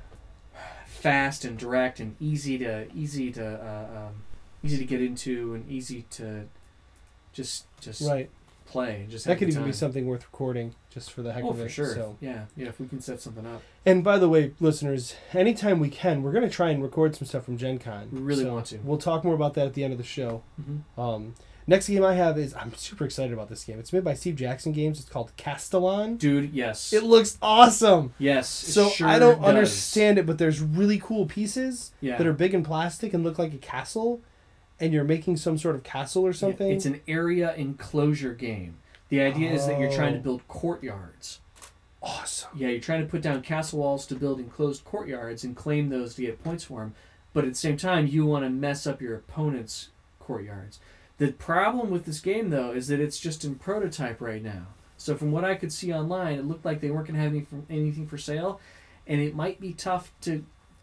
fast and direct and easy to easy to uh, um, easy to get into and easy to just just Right. play. Just That have a could good even be time. something worth recording just for the heck Oh, of it. for sure. So. Yeah, yeah. If we can set something up, And by the way, listeners, anytime we can, we're going to try and record some stuff from Gen Con. We really So want to. We'll talk more about that at the end of the show. mm-hmm. Um, next game I have is, I'm super excited about this game. It's made by Steve Jackson Games. It's called Castellan. dude. Yes, It looks awesome. yes. it So sure I don't does. understand it, but there's really cool pieces Yeah. that are big and plastic and look like a castle, and you're making some sort of castle or something. Yeah, it's an area enclosure game. The idea is that you're trying to Oh. build courtyards. awesome. Yeah, you're trying to put down castle walls to build enclosed courtyards and claim those to get points for them. But at the same time, you want to mess up your opponent's courtyards. The problem with this game, though, is that it's just in prototype right now. So from what I could see online, it looked like they weren't going to have any, anything for sale, and it might be tough to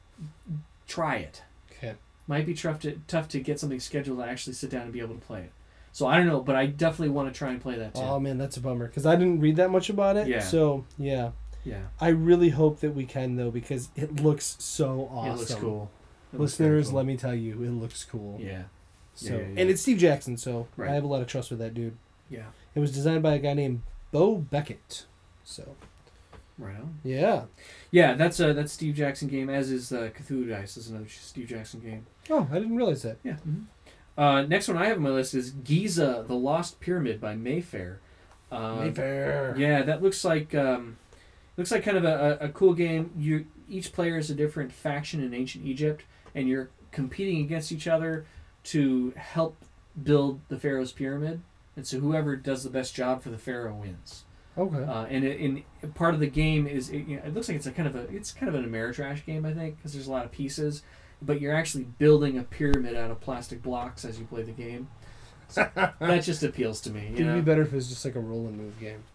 try it. Okay. Might be tough to tough to get something scheduled to actually sit down and be able to play it. So I don't know, but I definitely want to try and play that too. Oh man, that's a bummer because I didn't read that much about it. Yeah. So yeah, yeah, I really hope that we can though because it looks so awesome. it looks cool. It looks very Listeners, cool. let me tell you, it looks cool. Yeah, So Yeah, yeah, yeah. and it's Steve Jackson, so Right. I have a lot of trust with that dude. yeah, It was designed by a guy named Bo Beckett. So right on. yeah. Yeah, that's a that's Steve Jackson game. As is uh, Cthulhu Dice. Is another Steve Jackson game. Oh, I didn't realize that. Yeah. Mm-hmm. Uh, next one I have on my list is Giza: The Lost Pyramid by Mayfair. Uh, Mayfair. Yeah, that looks like um, looks like kind of a, a, a cool game. You each player is a different faction in ancient Egypt, and you're competing against each other to help build the pharaoh's pyramid. And so whoever does the best job for the pharaoh wins. Okay. Uh, and it, in part of the game is it, you know, it looks like it's a kind of a it's kind of an Ameritrash game, I think, because there's a lot of pieces, but you're actually building a pyramid out of plastic blocks as you play the game. So that just appeals to me. You It'd know? be better if it was just like a roll and move game.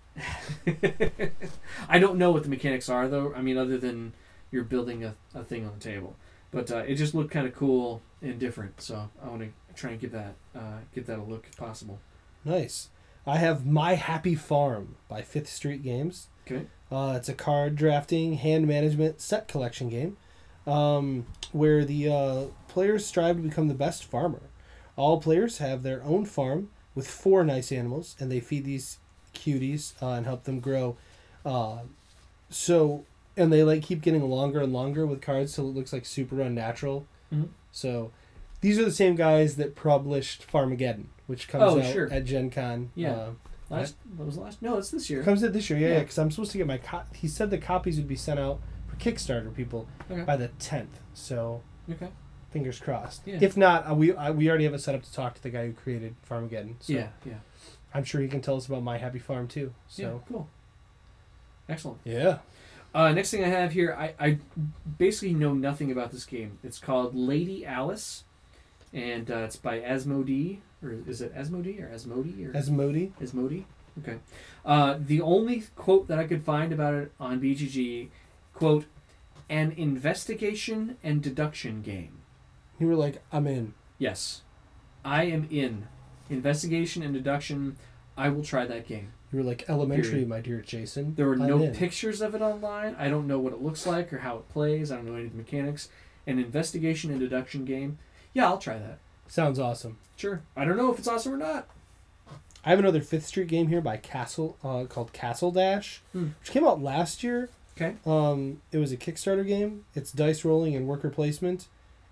I don't know what the mechanics are though. I mean, other than you're building a, a thing on the table, but uh, it just looked kind of cool and different. So I want to try and give that uh, give that a look if possible. Nice. I have My Happy Farm by Fifth Street Games. Okay. Uh, it's a card drafting, hand management, set collection game um, where the uh, players strive to become the best farmer. All players have their own farm with four nice animals, and they feed these cuties uh, and help them grow. Uh, so, and they like keep getting longer and longer with cards till it looks like super unnatural. Mhm. So, these are the same guys that published Farmageddon, which comes Oh, out sure. at Gen Con. Yeah. Uh, Last what was the last? No, it's this year. Comes out this year, yeah, Yeah. yeah. Because I'm supposed to get my. Co- he said the copies would be sent out for Kickstarter people Okay. by the tenth. So Okay. fingers crossed. Yeah. If not, uh, we uh, we already have it set up to talk to the guy who created Farmageddon. So Yeah. Yeah. I'm sure he can tell us about My Happy Farm too. Yeah. So Cool. Excellent. yeah, Uh, next thing I have here, I, I basically know nothing about this game. It's called Lady Alice, and uh, it's by Asmodee, or is it Asmodee or Asmodee or Asmodee. Asmodee? Okay. Uh, the only quote that I could find about it on B G G, quote, an investigation and deduction game. You were like, I'm in. Yes, I am in. Investigation and deduction. I will try that game. You were like elementary, Period. my dear Jason. There were I'm no in. pictures of it online. I don't know what it looks like or how it plays. I don't know any of the mechanics. An investigation and deduction game. Yeah, I'll try that. Sounds awesome. Sure. I don't know if it's awesome or not. I have another Fifth Street game here by Castle uh, called Castle Dash, Hmm. which came out last year. Okay. Um, it was a Kickstarter game. It's dice rolling and worker placement.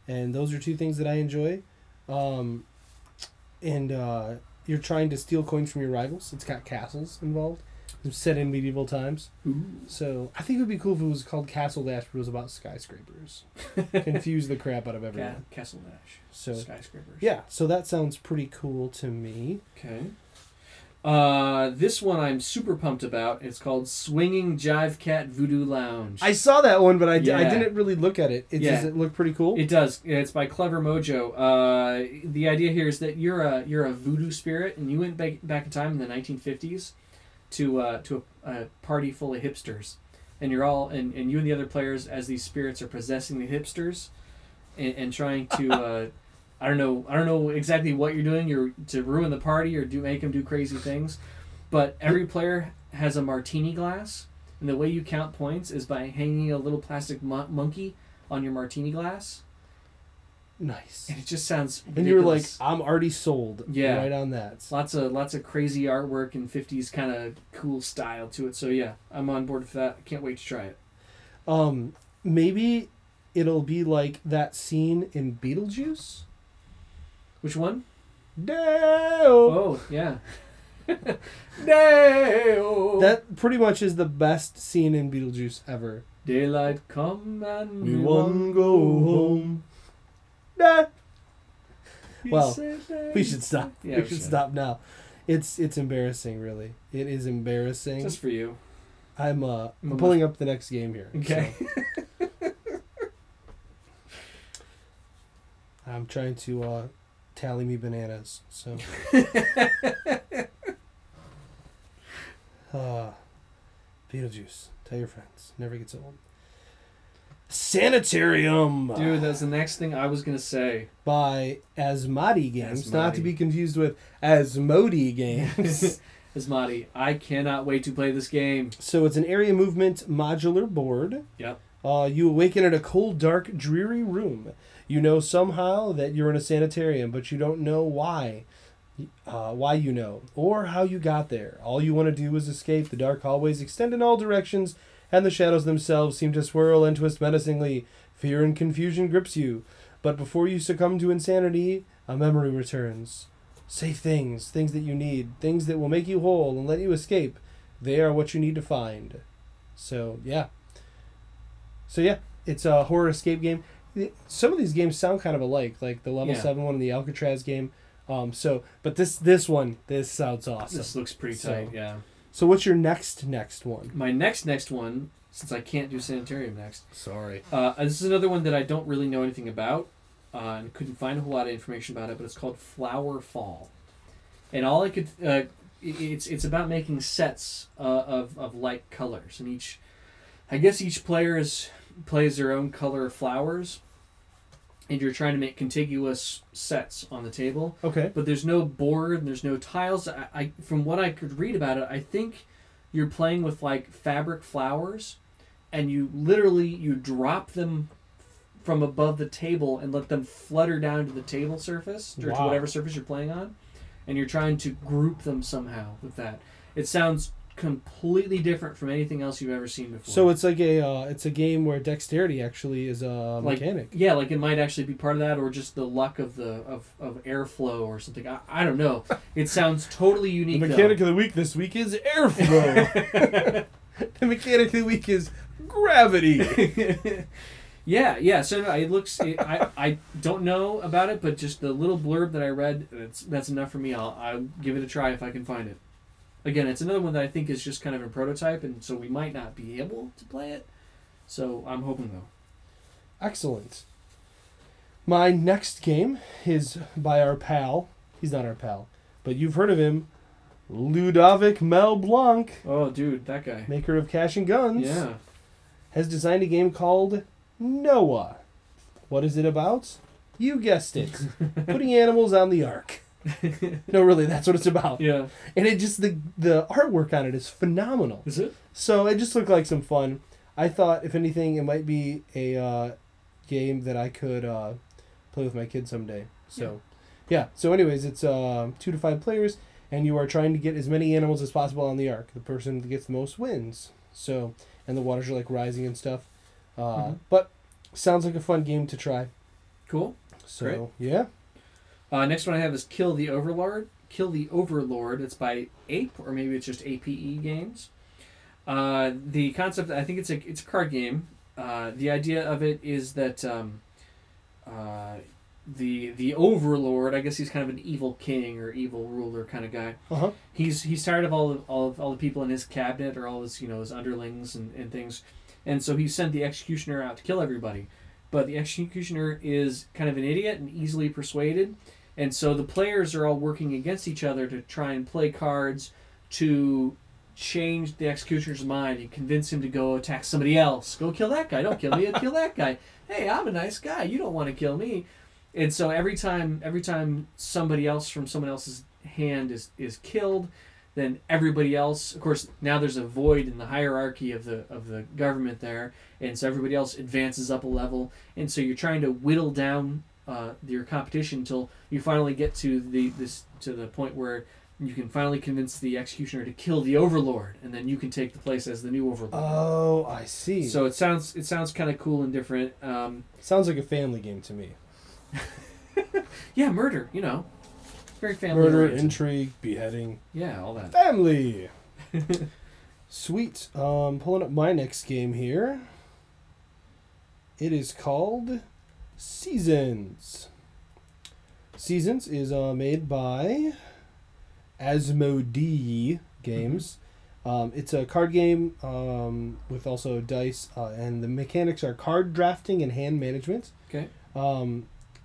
and those are two things that I enjoy. Um, and uh, you're trying to steal coins from your rivals. It's got castles involved. It's set in medieval times. Ooh. So I think it would be cool if it was called Castle Dash, but it was about skyscrapers. Confuse the crap out of everyone. Ca- Castle Dash. So skyscrapers. yeah, so that sounds pretty cool to me. Okay. Uh, this one I'm super pumped about. It's called Swinging Jive Cat Voodoo Lounge. I saw that one, but I, d- I Yeah. didn't really look at it. it Yeah. Does it look pretty cool? It does. It's by Clever Mojo. Uh, the idea here is that you're a you're a voodoo spirit, and you went back back in time in the nineteen fifties to uh, to a, a party full of hipsters, and you're all and, and you and the other players as these spirits are possessing the hipsters, and, and trying to. Uh, I don't know. I don't know exactly what you're doing. You're to ruin the party or do make them do crazy things, but every player has a martini glass, and the way you count points is by hanging a little plastic mo- monkey on your martini glass, Nice. and it just sounds. And you're like, ridiculous. I'm already sold. Yeah. Right on that. lots of lots of crazy artwork and fifties kind of cool style to it. So yeah, I'm on board for that. I can't wait to try it. Um, maybe it'll be like that scene in Beetlejuice. Which one? Dale. Oh yeah. Dale. That pretty much is the best scene in Beetlejuice ever. Daylight come and We won't go home. Nah. Well, we should stop. Yeah, we should stop now. It's it's embarrassing, really. It is embarrassing. Just for you. I'm uh I'm Mama. pulling up the next game here. Okay. so. I'm trying to uh, tally me bananas. So. uh, Beetlejuice. Tell your friends. Never gets old. Sanitarium. Dude, that's the next thing I was gonna say. By Asmodee Games, not to Asmodee. be confused with Asmodee Games. Asmodee, I cannot wait to play this game. So it's an area movement modular board. Yep. Uh, you awaken in a cold, dark, dreary room. You know somehow that you're in a sanitarium, but you don't know why. Uh, why you know, or how you got there. All you want to do is escape. The dark hallways extend in all directions, and the shadows themselves seem to swirl and twist menacingly. Fear and confusion grips you. But before you succumb to insanity, a memory returns. Say things, things that you need, things that will make you whole and let you escape. They are what you need to find. So, yeah. So, yeah, it's a horror escape game. Some of these games sound kind of alike, like the Level Yeah. seven one and the Alcatraz game. Um, so, but this this one, this sounds awesome. This looks pretty So- tight, yeah. So what's your next next one? My next next one, since I can't do Sanitarium next, Sorry. uh, this is another one that I don't really know anything about, uh, and couldn't find a whole lot of information about it, but it's called Flower Fall. And all I could, uh, it- it's it's about making sets uh, of, of light colors, and each, I guess each player is, plays their own color of flowers, and you're trying to make contiguous sets on the table. Okay. But there's no board and there's no tiles. I, I from what I could read about it, I think you're playing with like fabric flowers, and you literally you drop them from above the table and let them flutter down to the table surface or to Wow. whatever surface you're playing on, and you're trying to group them somehow with that. It sounds completely different from anything else you've ever seen before. So it's like a uh, it's a game where dexterity actually is a Like, mechanic. Yeah, like it might actually be part of that, or just the luck of the of, of airflow or something. I, I don't know. It sounds totally The unique. mechanic of the week this week is airflow. The mechanic of the week is gravity. though. yeah, yeah. So no, it looks. It, I I don't know about it, but just the little blurb that I read, that's that's enough for me. I'll I'll give it a try if I can find it. Again, it's another one that I think is just kind of a prototype, and so we might not be able to play it. So I'm hoping though. Excellent. My next game is by our pal. He's not our pal, but you've heard of him. Ludovic Mel Blanc, Oh, dude, that guy. maker of Cash and Guns, Yeah. has designed a game called Noah. What is it about? You guessed it. Putting animals on the ark. No, really, that's what it's about. Yeah. And it just, the the artwork on it is phenomenal. Is it? So it just looked like some fun. I thought, if anything, it might be a uh, game that I could uh, play with my kids someday. So, yeah. So, anyways, it's uh, two to five players, and you are trying to get as many animals as possible on the ark. The person that gets the most wins. So, and the waters are like rising and stuff. Uh, Mhm. But sounds like a fun game to try. Cool. So Great. yeah. Uh, next one I have is Kill the Overlord. Kill the Overlord. It's by Ape, or maybe it's just A P E Games. Uh, the concept, I think it's a it's a card game. Uh, the idea of it is that um, uh, the the Overlord, I guess he's kind of an evil king or evil ruler kind of guy. Uh-huh. He's he's tired of all of all of all the people in his cabinet or all his you know his underlings and, and things, and so he sent the executioner out to kill everybody. But the executioner is kind of an idiot and easily persuaded. And so the players are all working against each other to try and play cards to change the executioner's mind and convince him to go attack somebody else. Go kill that guy. Don't kill me. Kill that guy. Hey, I'm a nice guy. You don't want to kill me. And so every time every time somebody else from someone else's hand is, is killed, then everybody else, of course, now there's a void in the hierarchy of the of the government there, and so everybody else advances up a level. And so you're trying to whittle down Uh, your competition until you finally get to the this to the point where you can finally convince the executioner to kill the Overlord, and then you can take the place as the new Overlord. Oh, I see. So it sounds it sounds kind of cool and different. Um, Sounds like a family game to me. yeah, murder. You know, very family. Murder, oriented. intrigue, beheading. Yeah, all that. Family. Sweet. Um, pulling up my next game here. It is called Seasons. Seasons is uh, made by Asmodee Games. Um, it's a card game um, with also dice, uh, and the mechanics are card drafting and hand management. Okay. Um,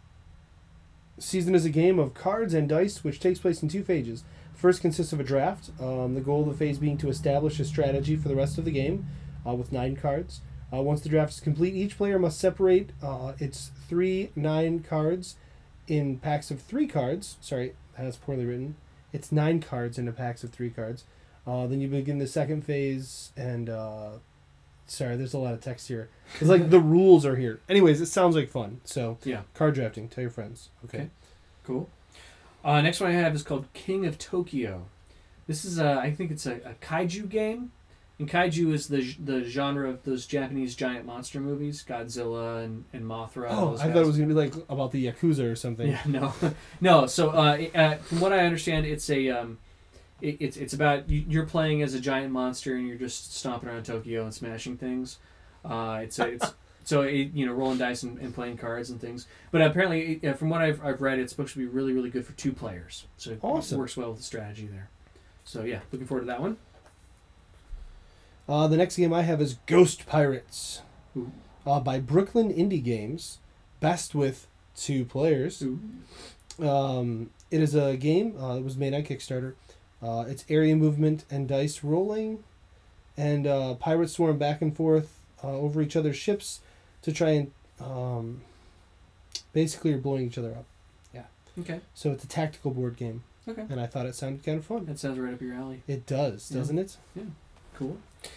Season is a game of cards and dice which takes place in two phases. First consists of a draft, um, the goal of the phase being to establish a strategy for the rest of the game uh, with nine cards. Uh, once the draft is complete, each player must separate uh, its three nine cards in packs of three cards. Sorry, that's poorly written. It's nine cards in a packs of three cards. Uh, then you begin the second phase, and uh, sorry, there's a lot of text here. It's like the rules are here. Anyways, it sounds like fun. So Yeah. card drafting. Tell your friends. Okay. Okay. Cool. Uh, next one I have is called King of Tokyo. This is a, I think it's a, a kaiju game. And kaiju is the the genre of those Japanese giant monster movies, Godzilla and, and Mothra. Oh, those I guys. thought it was going to be like about the Yakuza or something. Yeah, no, no. So, uh, uh, from what I understand, it's a um, it, it's it's about you, you're playing as a giant monster and you're just stomping around Tokyo and smashing things. Uh, it's a, it's so it, you know rolling dice and, and playing cards and things. But apparently, it, from what I've I've read, it's supposed to be really really good for two players. So it Awesome. works well with the strategy there. So yeah, looking forward to that one. Uh, the next game I have is Ghost Pirates Ooh. uh, by Brooklyn Indie Games. Best with two players. Ooh. Um, it is a game. Uh, it was made on Kickstarter. Uh, it's area movement and dice rolling. And uh, pirates swarm back and forth uh, over each other's ships to try and um, basically are blowing each other up. Yeah. Okay. So it's a tactical board game. Okay. And I thought it sounded kind of fun. That sounds right up your alley. It does, Yeah. doesn't it? Yeah. Cool.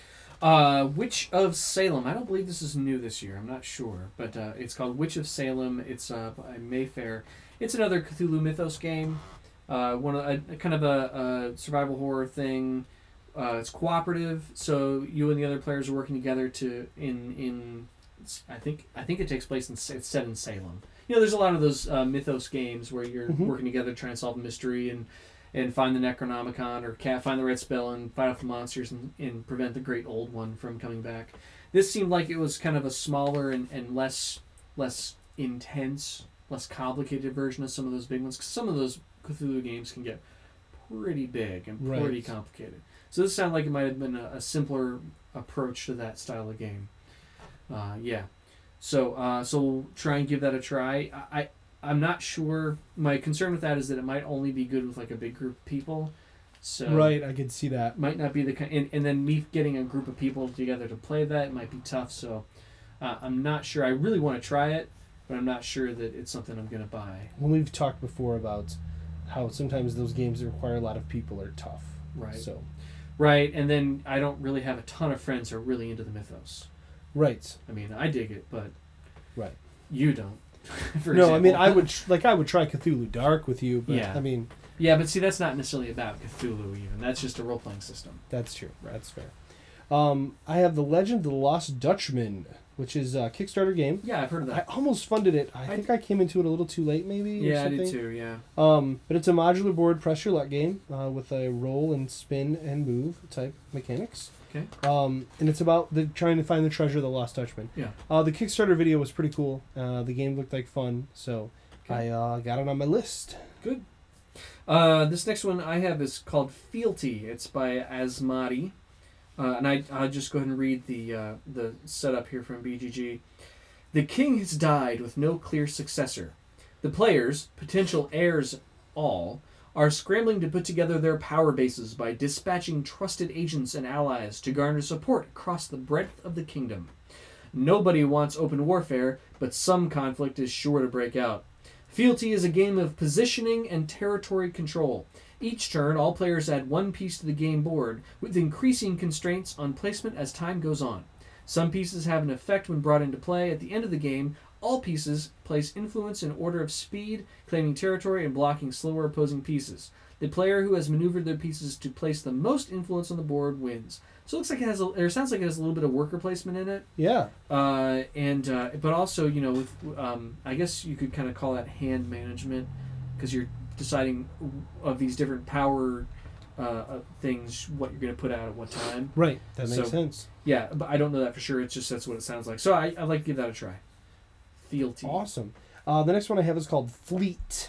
Uh, Witch of Salem. I don't believe this is new this year. I'm not sure, but uh, it's called Witch of Salem. It's uh, by Mayfair. It's another Cthulhu Mythos game. Uh, one of a, a kind of a, a survival horror thing. Uh, it's cooperative, so you and the other players are working together to in in. I think I think it takes place in it's set in Salem. You know, there's a lot of those uh, Mythos games where you're Mhm. working together trying to solve a mystery and. And find the Necronomicon or cat find the right spell and fight off the monsters and, and prevent the great old one from coming back. This seemed like it was kind of a smaller and, and less less intense, less complicated version of some of those big ones. Because some of those Cthulhu games can get pretty big and pretty Right. complicated. So this sounded like it might have been a, a simpler approach to that style of game. Uh, yeah. So uh, so we'll try and give that a try. I, I I'm not sure. My concern with that is that it might only be good with like a big group of people. So Right, I could see that. might not be the kind. And, and then me getting a group of people together to play that might be tough. So uh, I'm not sure. I really want to try it, but I'm not sure that it's something I'm gonna buy. When we've talked before about how sometimes those games that require a lot of people are tough. Right. So, Right. And then I don't really have a ton of friends who are really into the mythos. right. I mean, I dig it, but Right. you don't. For no, I mean, example. I would tr- like I would try Cthulhu Dark with you, but Yeah. I mean, Yeah, but see, that's not necessarily about Cthulhu. Even that's just a role playing system. that's true. That's fair. Um, I have The Legend of the Lost Dutchman which is a Kickstarter game. Yeah, I've heard of I that. almost funded it. I, I- think I came into it a little too late, maybe. Yeah, or I something. did too. Yeah. Um, but it's a modular board press your luck game uh, with a roll and spin and move type mechanics. Okay. Um, and it's about the trying to find the treasure of the lost Dutchman. Yeah. Uh, the Kickstarter video was pretty cool. Uh, the game looked like fun, so Okay. I uh, got it on my list. Good. Uh, this next one I have is called Fealty. It's by Asmati. Uh, and I, I'll just go ahead and read the uh, the setup here from B G G. The king has died with no clear successor. The players, potential heirs all, are scrambling to put together their power bases by dispatching trusted agents and allies to garner support across the breadth of the kingdom. Nobody wants open warfare, but some conflict is sure to break out. Fealty is a game of positioning and territory control. Each turn, all players add one piece to the game board, with increasing constraints on placement as time goes on. Some pieces have an effect when brought into play. At the end of the game, all pieces place influence in order of speed, claiming territory and blocking slower opposing pieces. The player who has maneuvered their pieces to place the most influence on the board wins. So it looks like it has, a, or it sounds like it has a little bit of worker placement in it. Yeah. Uh, and uh, but also, you know, with um, I guess you could kind of call that hand management, because you're deciding of these different power uh, uh, things what you're going to put out at what time. Right. That makes So- sense. Yeah, but I don't know that for sure. It's just that's what it sounds like. So I I'd like to give that a try. Fealty. Awesome. Uh, the next one I have is called Fleet.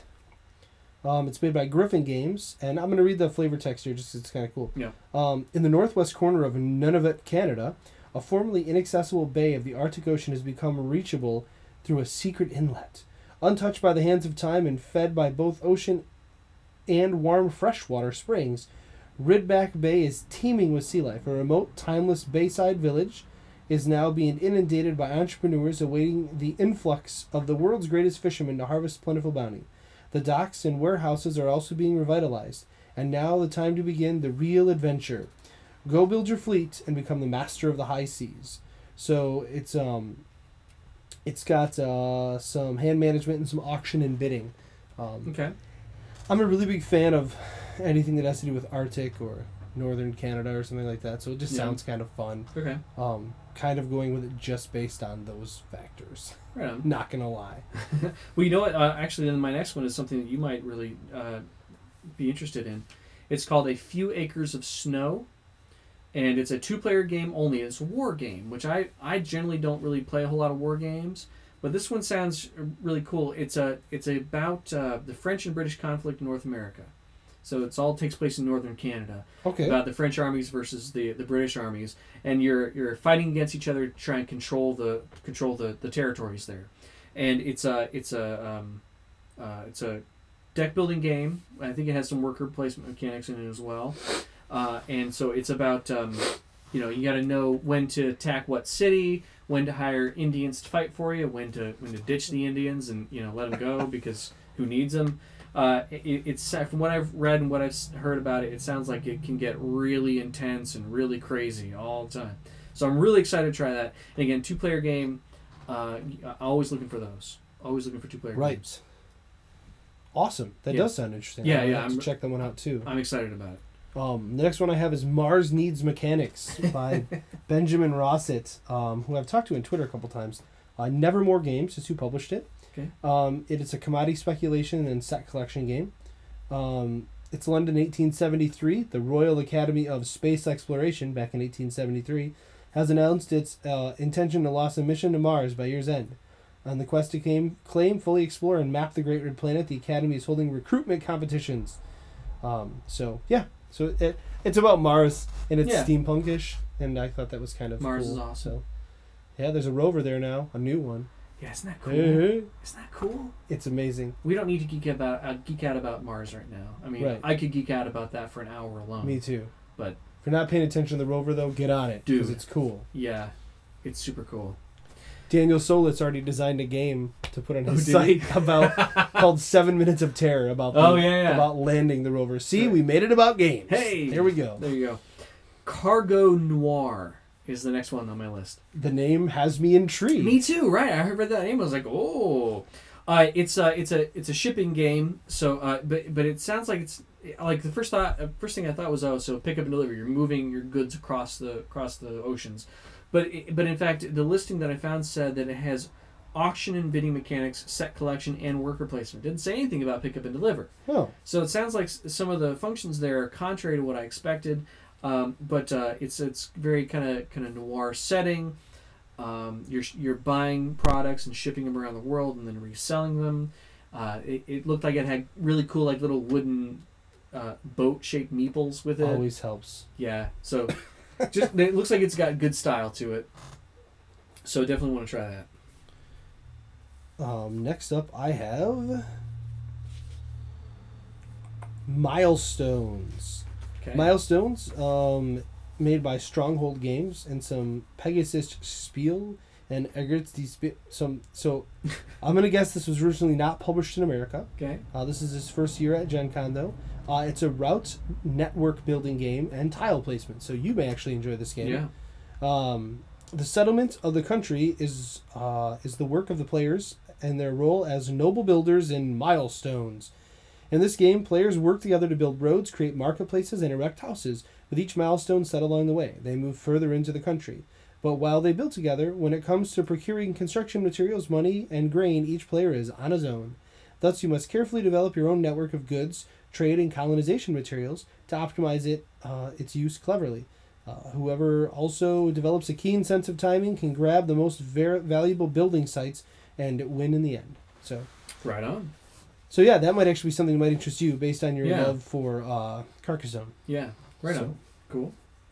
Um, it's made by Griffin Games, and I'm going to read the flavor text here just 'cause it's kind of cool. Yeah. Um, in the northwest corner of Nunavut, Canada, a formerly inaccessible bay of the Arctic Ocean has become reachable through a secret inlet. Untouched by the hands of time and fed by both ocean and warm freshwater springs, Ridback Bay is teeming with sea life. A remote, timeless bayside village is now being inundated by entrepreneurs awaiting the influx of the world's greatest fishermen to harvest plentiful bounty. The docks and warehouses are also being revitalized, and now the time to begin the real adventure. Go build your fleet and become the master of the high seas. So it's um, it's got uh, some hand management and some auction and bidding. Um, Okay. I'm a really big fan of anything that has to do with Arctic or Northern Canada or something like that. So it just Yeah. sounds kind of fun. Okay. Um, kind of going with it just based on those factors. Right on. Not gonna lie. Well, you know what? Uh, actually, then my next one is something that you might really uh, be interested in. It's called A Few Acres of Snow, and it's a two-player game only. It's a war game, which I, I generally don't really play a whole lot of war games, but this one sounds really cool. It's a it's about uh, the French and British conflict in North America. So it's all takes place in northern Canada. Okay. About the French armies versus the, the British armies, and you're you're fighting against each other to try and control the control the, the territories there, and it's a it's a um, uh, it's a deck building game. I think it has some worker placement mechanics in it as well, uh, and so it's about um, you know you got to know when to attack what city, when to hire Indians to fight for you, when to when to ditch the Indians and you know let them go because who needs them. Uh, it, it's from what I've read and what I've heard about it, it sounds like it can get really intense and really crazy all the time. So I'm really excited to try that. And again, two-player game. Uh, always looking for those. Always looking for two-player Right. games. Awesome. That Yeah. does sound interesting. Yeah, I'll yeah, have to I'm- check that one out too. I'm excited about it. Um, the next one I have is Mars Needs Mechanics by Benjamin Rossett, um, who I've talked to on Twitter a couple times. Uh, Nevermore Games is who published it. Okay. Um, it is a commodity speculation and set collection game. Um, it's London eighteen seventy-three. The Royal Academy of Space Exploration, back in eighteen seventy-three, has announced its uh, intention to launch a mission to Mars by year's end. On the quest to claim, claim, fully explore, and map the Great Red Planet, the Academy is holding recruitment competitions. Um, so, yeah. So it it's about Mars, and it's Yeah. steampunkish, and I thought that was kind of Mars cool. is awesome. So, yeah, there's a rover there now, a new one. Yeah, isn't that cool? Hey, Isn't that cool? it's amazing. We don't need to geek about uh, geek out about Mars right now. I mean, Right. I could geek out about that for an hour alone. Me too. But If you're not paying attention to the rover, though, get on it because Dude. it's cool. yeah, it's super cool. Daniel Solitz already designed a game to put on Oh, his did site he? about called Seven Minutes of Terror about the, Oh, yeah, yeah. about landing the rover. See, Right. we made it about games. Hey! There we go. There you go. Cargo Noir is the next one on my list. The name has me intrigued. Me too, right? I read that name. I was like, oh, uh, it's a it's a it's a shipping game. So, uh, but but it sounds like it's like the first thought, uh, first thing I thought was oh, so pick up and deliver. You're moving your goods across the across the oceans, But it, but in fact, the listing that I found said that it has auction and bidding mechanics, set collection, and worker placement. Didn't say anything about pick up and deliver. Oh. So it sounds like s- some of the functions there are contrary to what I expected. Um, but uh, it's it's very kind of kind of noir setting. Um, you're you're buying products and shipping them around the world and then reselling them. Uh, it, it looked like it had really cool like little wooden uh, boat shaped meeples with it. Always helps. Yeah. So just it looks like it's got good style to it. So definitely want to try that. Um, next up, I have Milestones. Okay. Milestones, um, made by Stronghold Games and some Pegasus Spiel and Eggerts die Spiel. Some so, I'm gonna guess this was originally not published in America. Okay. Uh, this is his first year at Gen Con though. Uh, it's a route network building game and tile placement, so you may actually enjoy this game. Yeah. Um, the settlement of the country is uh, is the work of the players and their role as noble builders in Milestones. In this game, players work together to build roads, create marketplaces, and erect houses, with each milestone set along the way. They move further into the country. But while they build together, when it comes to procuring construction materials, money, and grain, each player is on his own. Thus, you must carefully develop your own network of goods, trade, and colonization materials to optimize it uh, its use cleverly. Uh, whoever also develops a keen sense of timing can grab the most ver- valuable building sites and win in the end. So, Right on. so yeah, that might actually be something that might interest you based on your Yeah. love for uh, Carcassonne. Yeah. Right So- on. Cool.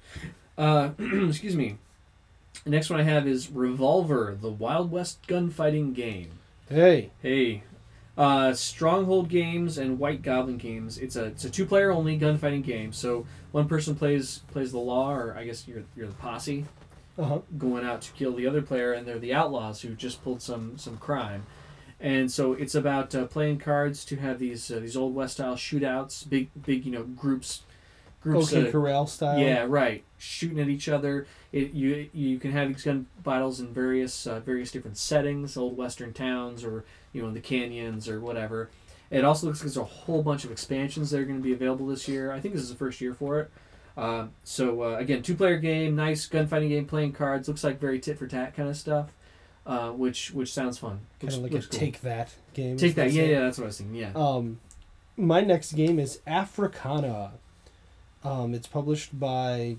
Uh, excuse me. The next one I have is Revolver, the Wild West gunfighting game. Hey, Hey, uh, Stronghold Games and White Goblin Games. It's a it's a two player only gunfighting game. So one person plays plays the law, or I guess you're you're the posse, uh-huh. going out to kill the other player, and they're the outlaws who just pulled some some crime. And so it's about uh, playing cards to have these uh, these old west style shootouts, big big you know groups groups. Okay, uh, corral style. Yeah, right. Shooting at each other. It, you you can have these gun battles in various uh, various different settings, old western towns, or you know in the canyons or whatever. It also looks like there's a whole bunch of expansions that are going to be available this year. I think this is the first year for it. Uh, so uh, again, two player game, nice gunfighting game, playing cards. Looks like very tit for tat kind of stuff, uh, which which sounds fun. Kind Looks, of like looks a cool. take that game. Take is what that. it's Yeah, saying. yeah, that's what I was thinking. Yeah. Um, my next game is Africana. Um, it's published by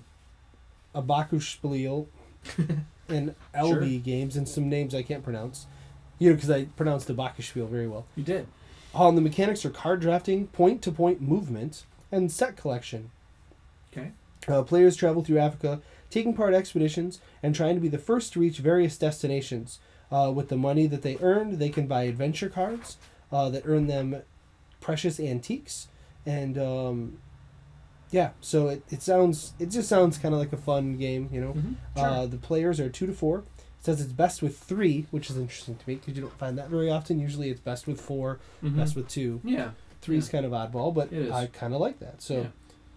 Abakuspiel and L B Sure. Games and some names I can't pronounce. You know, because I pronounced Abakuspiel very well. You did. Um, the mechanics are card drafting, point-to-point movement, and set collection. Okay. Uh, players travel through Africa, taking part in expeditions and trying to be the first to reach various destinations. Uh, with the money that they earned, they can buy adventure cards uh, that earn them precious antiques. And um, yeah, so it, it sounds it just sounds kind of like a fun game, you know. Mm-hmm. Sure. Uh, the players are two to four. It says it's best with three, which is interesting to me because you don't find that very often. Usually it's best with four, Mhm. best with two. Yeah. Three's kind of oddball, but It is. I kind of like that. So, Yeah.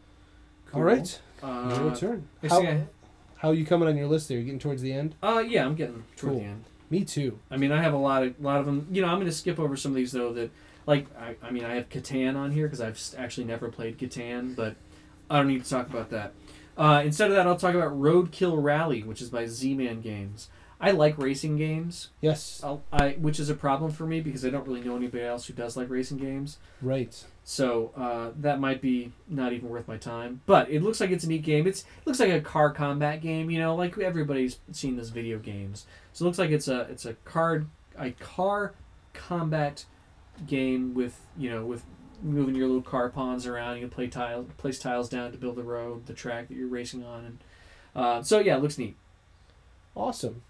all right, Uh, your turn. next How, thing I- how are you coming on your list there? You getting towards the end? Uh, yeah, I'm getting toward Cool. the end. Me too. I mean, I have a lot of lot of them. You know, I'm going to skip over some of these though. That like, I, I mean, I have Catan on here because I've s- actually never played Catan, but I don't need to talk about that. Uh, instead of that, I'll talk about Roadkill Rally, which is by Z-Man Games. I like racing games, Yes, I'll, I which is a problem for me because I don't really know anybody else who does like racing games. right. So uh, that might be not even worth my time. But it looks like it's a neat game. It's it looks like a car combat game. You know, like everybody's seen this video games. So it looks like it's a it's a card a car combat game with you know with moving your little car pawns around. You can play tile place tiles down to build the road, the track that you're racing on, and uh, so yeah, it looks neat. Awesome.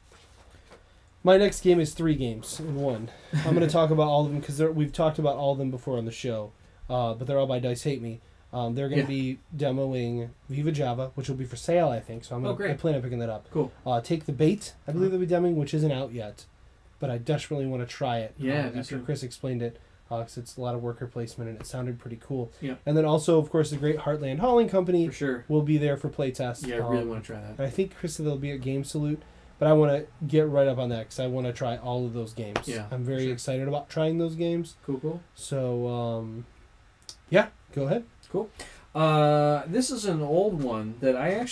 My next game is three games in one. I'm going to talk about all of them because we've talked about all of them before on the show, uh, but they're all by Dice Hate Me. Um, they're going to Yeah. be demoing Viva Java, which will be for sale, I think. So I'm gonna, Oh, great. I plan on picking that up. Cool. Uh, Take the Bait, I believe they'll be demoing, which isn't out yet, but I desperately want to try it. Yeah, uh, me after too. Chris explained it, because it's a lot of worker placement and it sounded pretty cool. Yeah. And then also, of course, the great Heartland Hauling Company For sure. will be there for playtest. Yeah, I really Um, want to try that. and I think Chris said they'll be at Game Salute, but I want to get right up on that because I want to try all of those games. Yeah, I'm very sure. excited about trying those games. Cool, cool. So, um, yeah, go ahead. Cool. Uh, this is an old one that I actually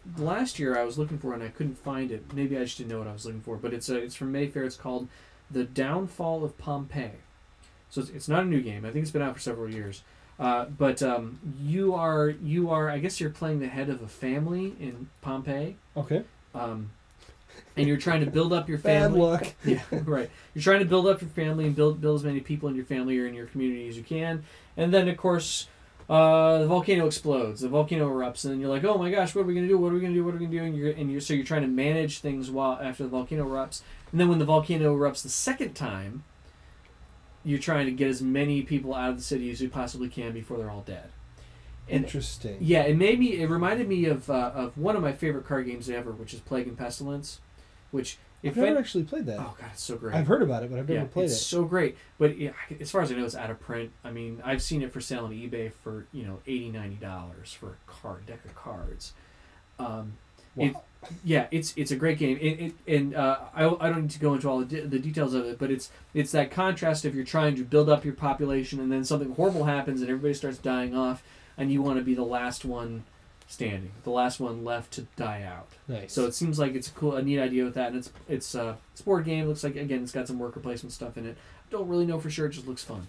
last year I was looking for it and I couldn't find it. Maybe I just didn't know what I was looking for. But it's a, it's from Mayfair. It's called The Downfall of Pompeii. So it's, it's not a new game. I think it's been out for several years. Uh, but um, you are you are I guess you're playing the head of a family in Pompeii. Okay. Um, and you're trying to build up your Bad family. luck. Yeah, right. You're trying to build up your family and build build as many people in your family or in your community as you can. And then of course, uh, the volcano explodes. The volcano erupts, and then you're like, oh my gosh, what are we gonna do? What are we gonna do? What are we gonna do? And you're and you're so you're trying to manage things while after the volcano erupts. And then when the volcano erupts the second time, you're trying to get as many people out of the city as you possibly can before they're all dead. And Interesting. yeah, it made me. It reminded me of uh, of one of my favorite card games ever, which is Plague and Pestilence, which I've if never I, actually played that. oh god, it's so great. I've heard about it, but I've never yeah, played it's it. so great. But yeah, as far as I know, it's out of print. I mean, I've seen it for sale on eBay for you know eighty dollars, ninety dollars for a card deck of cards. Um, Wow. it, yeah, it's it's a great game. It, it and uh, I, I don't need to go into all the, de- the details of it, but it's it's that contrast of you're trying to build up your population and then something horrible happens and everybody starts dying off, and you want to be the last one standing, the last one left to die out. Nice. So it seems like it's a cool, a neat idea with that, and it's it's uh, it's a board game. It looks like again it's got some worker placement stuff in it. Don't really know for sure. It just looks fun.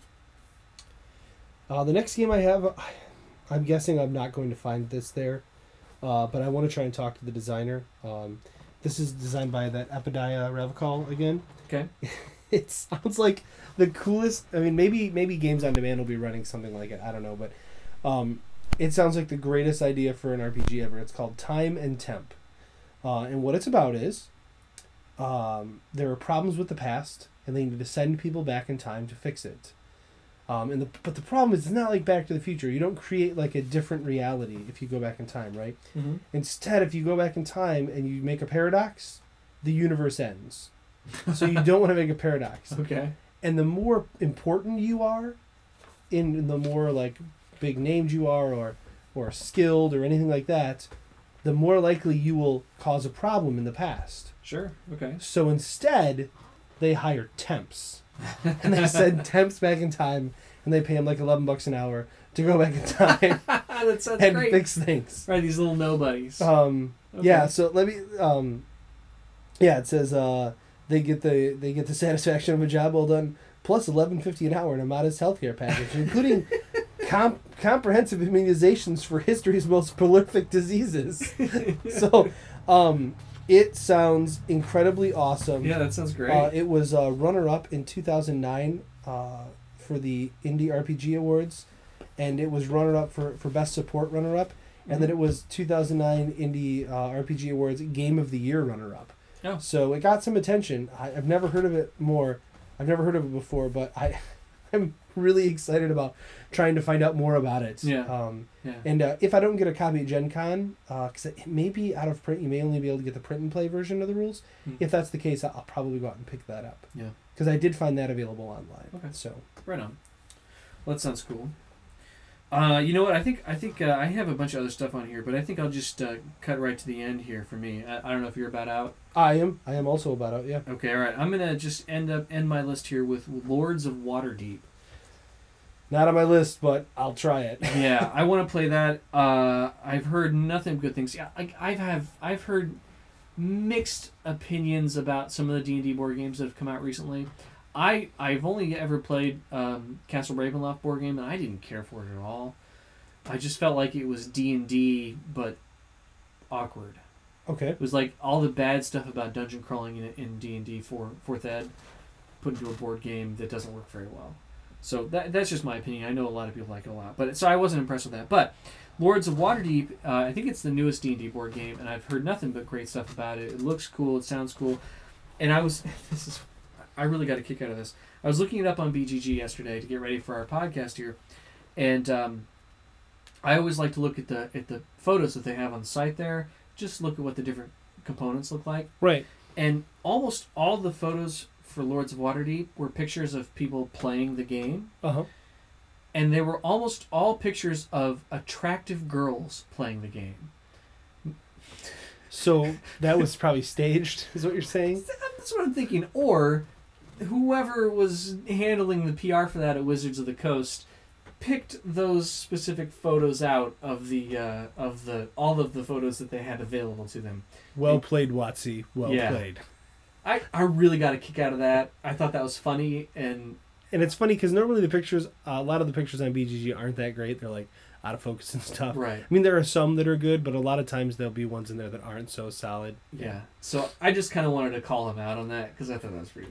Uh, the next game I have, I'm guessing I'm not going to find this there, uh, but I want to try and talk to the designer. Um, this is designed by that Epidia Revcol again. Okay. It sounds like the coolest. I mean, maybe maybe Games on Demand will be running something like it. I don't know, but um, it sounds like the greatest idea for an R P G ever. It's called Time and Temp, uh, and what it's about is um, there are problems with the past, and they need to send people back in time to fix it. Um, and the, but the problem is, it's not like Back to the Future. You don't create like a different reality if you go back in time, right? Mm-hmm. Instead, if you go back in time and you make a paradox, the universe ends. So you don't want to make a paradox. Okay. And the more important you are, in the more like big named you are, or or skilled or anything like that, the more likely you will cause a problem in the past. Sure. Okay. So instead, they hire temps. And they send temps back in time, and they pay them like eleven bucks an hour to go back in time that sounds and great. fix things. Right, these little nobodies. Um, Okay. yeah. So let me. Um, yeah, it says uh, they get the they get the satisfaction of a job well done, plus eleven fifty an hour and a modest healthcare package, including comp- comprehensive immunizations for history's most prolific diseases. So, um, it sounds incredibly awesome. Yeah, that sounds great. Uh, it was a runner-up in two thousand nine uh, for the Indie R P G Awards, and it was runner-up for, for Best Support runner-up, and Mm-hmm. then it was two thousand nine Indie uh, R P G Awards Game of the Year runner-up. Oh. So it got some attention. I, I've never heard of it more. I've never heard of it before, but I, I'm really excited about trying to find out more about it. Yeah. Um, yeah. and uh, if I don't get a copy at Gen Con, because it may be out of print, you may only be able to get the print and play version of the rules. Hmm. If that's the case, I'll I'll probably go out and pick that up. Yeah. Because I did find that available online. Okay. So Right on. Well, that sounds cool. Uh, you know what? I think I think uh, I have a bunch of other stuff on here, but I think I'll just uh, cut right to the end here for me. I, I don't know if you're about out. I am. I am also about out. Yeah. Okay, all right. I'm gonna just end up end my list here with Lords of Waterdeep. Not on my list, but I'll try it. Yeah, I want to play that. Uh, I've heard nothing but good things. Yeah, I, I have I've heard mixed opinions about some of the D and D board games that have come out recently. I I've only ever played um, Castle Ravenloft board game, and I didn't care for it at all. I just felt like it was D and D, but awkward. Okay. It was like all the bad stuff about dungeon crawling in in D and D for fourth ed put into a board game that doesn't work very well. So that that's just my opinion. I know a lot of people like it a lot, but so I wasn't impressed with that. But Lords of Waterdeep, uh, I think it's the newest D and D board game, and I've heard nothing but great stuff about it. It looks cool. It sounds cool, and I was this is I really got a kick out of this. I was looking it up on B G G yesterday to get ready for our podcast here, and um, I always like to look at the at the photos that they have on the site there. Just look at what the different components look like. Right. And almost all the photos for Lords of Waterdeep were pictures of people playing the game. Uh huh. And they were almost all pictures of attractive girls playing the game. So that was probably staged, is what you're saying? That's what I'm thinking. Or whoever was handling the P R for that at Wizards of the Coast picked those specific photos out of the uh, of the all of the photos that they had available to them. Well played, Watsy. Well Yeah. played. I, I really got a kick out of that. I thought that was funny, and And it's funny because normally the pictures, uh, a lot of the pictures on B G G aren't that great. They're like out of focus and stuff. right, I mean, there are some that are good, but a lot of times there'll be ones in there that aren't so solid. yeah. So I just kind of wanted to call him out on that because I thought that was pretty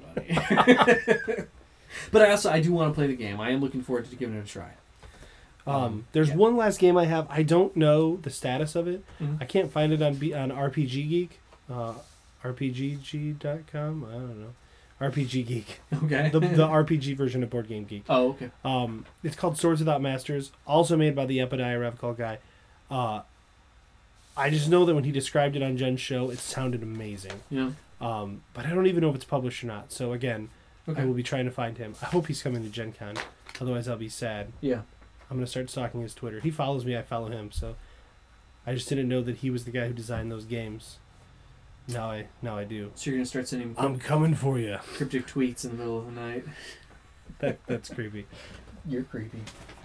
funny. But I also I do want to play the game. I am looking forward to giving it a try. Um, Um, there's yeah. one last game I have. I don't know the status of it. Mhm. I can't find it on B- on R P G Geek, uh, R P G G dot com. I don't know. R P G Geek, Okay. the the R P G version of Board Game Geek. Oh, okay. Um, it's called Swords Without Masters, also made by the Epidaya Revcall guy. Uh, I just know that when he described it on Jen's show, it sounded amazing. Yeah. Um, but I don't even know if it's published or not. So again, Okay. I will be trying to find him. I hope he's coming to Gen Con. Otherwise, I'll be sad. Yeah. I'm going to start stalking his Twitter. He follows me. I follow him. So I just didn't know that he was the guy who designed those games. Now I now I do. So you're gonna start sending I'm coming for you. cryptic tweets in the middle of the night. That That's creepy. You're creepy.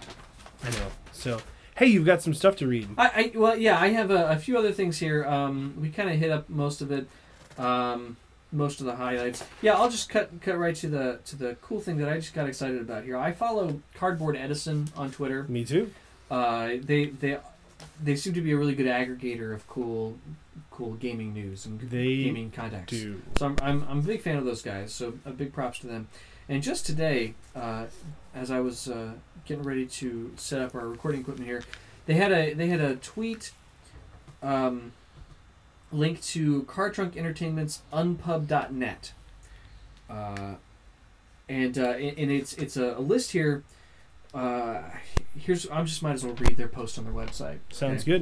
I know. So, hey, you've got some stuff to read. I, I well yeah I have a, a few other things here. Um, we kind of hit up most of it, um, most of the highlights. Yeah, I'll just cut cut right to the to the cool thing that I just got excited about here. I follow Cardboard Edison on Twitter. Me too. Uh, they they they seem to be a really good aggregator of cool cool gaming news and They gaming contacts. Do. So I'm, I'm I'm a big fan of those guys. So a big props to them. And just today, uh, as I was uh, getting ready to set up our recording equipment here, they had a they had a tweet um, link to Car Trunk Entertainment's unpub dot net, uh, and uh, and and it's it's a, a list here. Uh, here's I just might as well read their post on their website. Sounds Okay. good.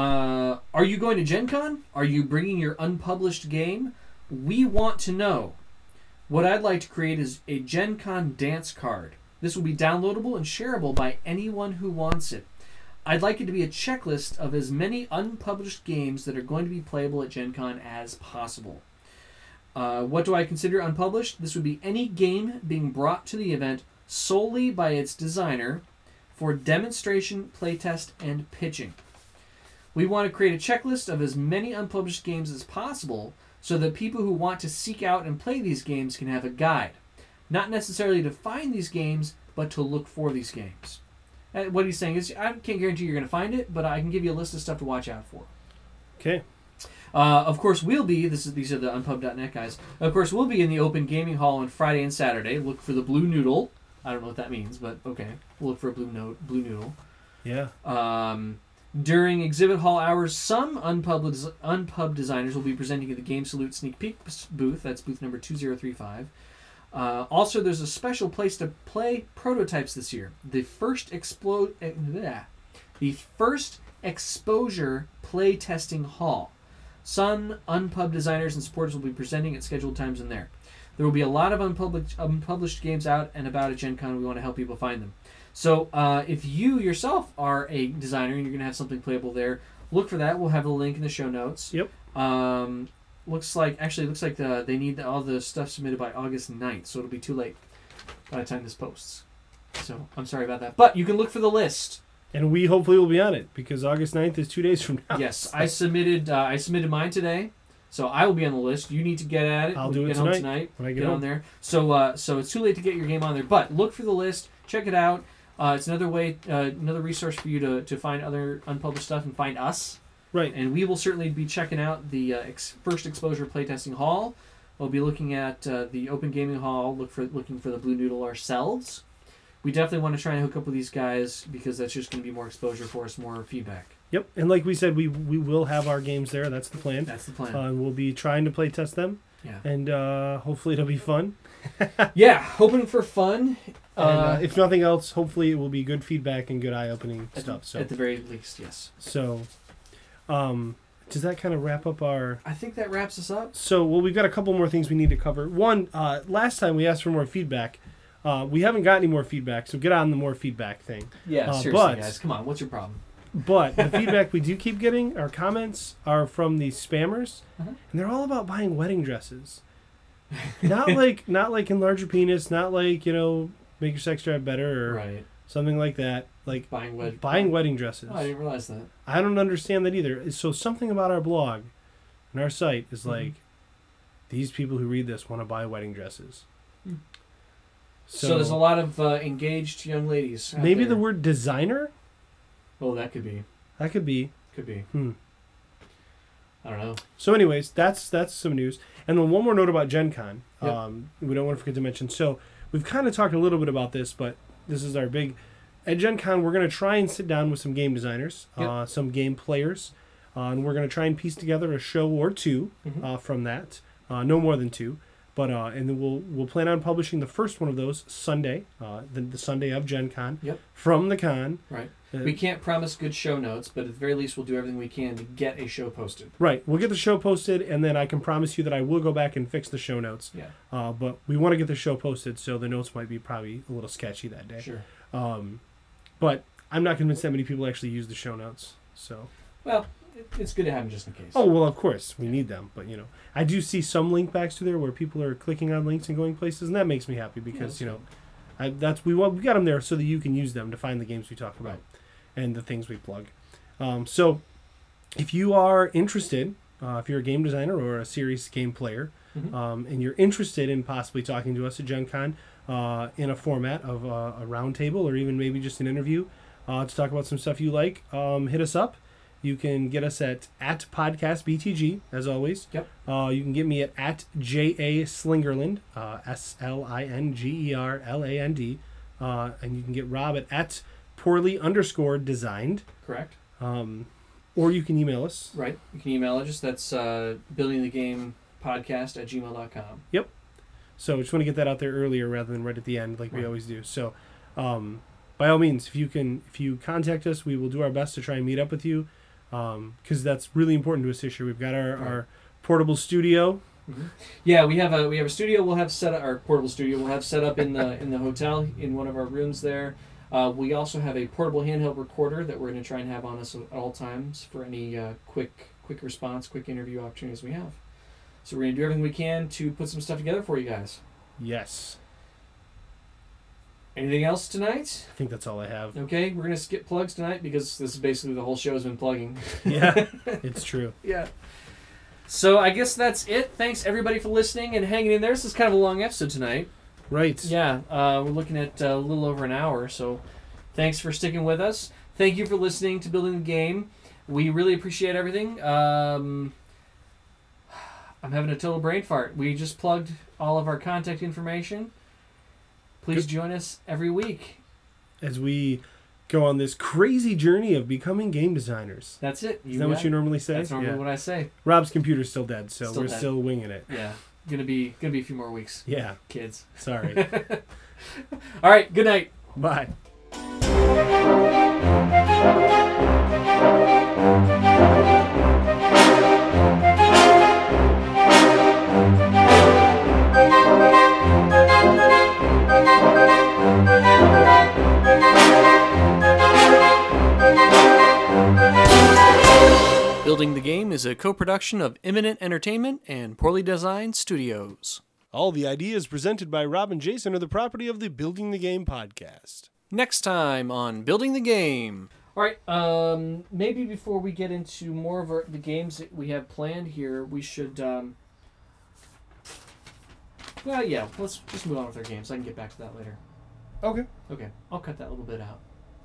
Uh, are you going to Gen Con? Are you bringing your unpublished game? We want to know. What I'd like to create is a Gen Con dance card. This will be downloadable and shareable by anyone who wants it. I'd like it to be a checklist of as many unpublished games that are going to be playable at Gen Con as possible. Uh, what do I consider unpublished? This would be any game being brought to the event solely by its designer for demonstration, playtest, and pitching. We want to create a checklist of as many unpublished games as possible so that people who want to seek out and play these games can have a guide. Not necessarily to find these games, but to look for these games. And what he's saying is, I can't guarantee you're going to find it, but I can give you a list of stuff to watch out for. Okay. Uh, of course, we'll be, this is, these are the unpub dot net guys, of course, we'll be in the Open Gaming Hall on Friday and Saturday. Look for the Blue Noodle. I don't know what that means, but okay. We'll look for a Blue, note, blue Noodle. Yeah. Um, during exhibit hall hours, some unpub, unpub designers will be presenting at the Game Salute Sneak Peek booth. That's booth number two zero three five. Uh, also, there's a special place to play prototypes this year. The first explode, eh, bleh. the first exposure play testing hall. Some unpub designers and supporters will be presenting at scheduled times in there. There will be a lot of unpublished, unpublished games out and about at Gen Con. We want to help people find them. So uh, if you yourself are a designer and you're going to have something playable there, look for that. We'll have a link in the show notes. Yep. Um, looks like, actually, it looks like the, they need all the stuff submitted by August ninth, so it'll be too late by the time this posts. So I'm sorry about that. But you can look for the list. And we hopefully will be on it because August ninth is two days from now. Yes, I submitted uh, I submitted mine today, so I will be on the list. You need to get at it. I'll when do you it get home tonight, tonight. when I get Get home. on there. So uh, so it's too late to get your game on there, but look for the list. Check it out. Uh, it's another way, uh, another resource for you to, to find other unpublished stuff and find us. Right. And we will certainly be checking out the uh, ex- first exposure playtesting hall. We'll be looking at uh, the Open Gaming Hall. Look for looking for the Blue Noodle ourselves. We definitely want to try and hook up with these guys because that's just going to be more exposure for us, more feedback. Yep. And like we said, we we will have our games there. That's the plan. That's the plan. Uh, we'll be trying to play test them. Yeah. And uh, hopefully it'll be fun. Yeah, hoping for fun. Uh, and uh, if nothing else, hopefully it will be good feedback and good eye-opening at, stuff. So at the very least, yes. so, um, does that kind of wrap up our? I think that wraps us up. So well, we've got a couple more things we need to cover. One, uh, last time we asked for more feedback. Uh, we haven't got any more feedback, so get on the more feedback thing. Yeah, Uh, seriously, but- guys. Come on, what's your problem? But the feedback we do keep getting, our comments, are from these spammers, Uh-huh. and they're all about buying wedding dresses. Not like not like enlarge your penis, not like, you know, make your sex drive better or Right. something like that. Like Buying wed- buying wedding dresses. Oh, I didn't realize that. I don't understand that either. So something about our blog and our site is Mm-hmm. like, these people who read this want to buy wedding dresses. Hmm. So, So, there's a lot of uh, engaged young ladies. out maybe there. the word designer? Oh, that could be. That could be. Could be. Hmm. I don't know. So anyways, that's that's some news. And then one more note about Gen Con. Yep. Um, we don't want to forget to mention. So we've kind of talked a little bit about this, but this is our big... At Gen Con, we're going to try and sit down with some game designers, Yep. uh, some game players, uh, and we're going to try and piece together a show or two Mhm. uh, from that. Uh, no more than two. But uh, and then we'll we'll plan on publishing the first one of those Sunday, uh, the, the Sunday of Gen Con, Yep. from the con. Right. Uh, We can't promise good show notes, but at the very least, we'll do everything we can to get a show posted. Right. We'll get the show posted, and then I can promise you that I will go back and fix the show notes. Yeah. Uh, but we want to get the show posted, so the notes might be probably a little sketchy that day. Sure. Um, but I'm not convinced that many people actually use the show notes. So. Well, it, it's good to have them just in case. Oh well, of course we need them, but you know, I do see some link backs to there where people are clicking on links and going places, and that makes me happy because Yeah, you know, I, that's we want we got them there so that you can use them to find the games we talk about Right. and the things we plug. Um, so, if you are interested, uh, if you're a game designer or a serious game player, Mhm. um, and you're interested in possibly talking to us at Gen Con uh, in a format of uh, a roundtable or even maybe just an interview uh, to talk about some stuff you like, um, hit us up. You can get us at at podcast B T G as always. Yep. Uh, you can get me at at J A Slingerland, uh, S L I N G E R L A N D, uh, and you can get Rob at at poorly underscore designed. Correct. Um, or you can email us. Right. You can email us. That's uh, building the game podcast at gmail dot com. So I just want to get that out there earlier rather than right at the end like we Right. always do. So um, by all means, if you can, if you contact us, we will do our best to try and meet up with you because um, that's really important to us this year. We've got our, Right. our portable studio. Mm-hmm. Yeah, we have a we have a studio. We'll have set up our portable studio. We'll have set up in the in the hotel in one of our rooms there. Uh, we also have a portable handheld recorder that we're going to try and have on us at all times for any uh, quick quick response, quick interview opportunities we have. So we're going to do everything we can to put some stuff together for you guys. Yes. Anything else tonight? I think that's all I have. Okay, we're going to skip plugs tonight because this is basically the whole show has been plugging. Yeah, it's true. Yeah. So I guess that's it. Thanks everybody for listening and hanging in there. This is kind of a long episode tonight. Right. Yeah, uh, we're looking at uh, a little over an hour, so thanks for sticking with us. Thank you for listening to Building the Game. We really appreciate everything. Um, I'm having a total brain fart. We just plugged all of our contact information. Please Good. join us every week. As we go on this crazy journey of becoming game designers. That's it. Is that what got you it. normally say? That's normally Yeah. what I say. Rob's computer's still dead, so Still we're dead. still winging it. Yeah, gonna be gonna be a few more weeks, Yeah. kids. Sorry. All right. Good night. Bye. Building the Game is a co-production of Imminent Entertainment and Poorly Designed Studios. All the ideas presented by Rob and Jason are the property of the Building the Game podcast. Next time on Building the Game. All right. Um, maybe before we get into more of our, the games that we have planned here, we should. Um, well, yeah. Let's just move on with our games. I can get back to that later. Okay. Okay. I'll cut that little bit out.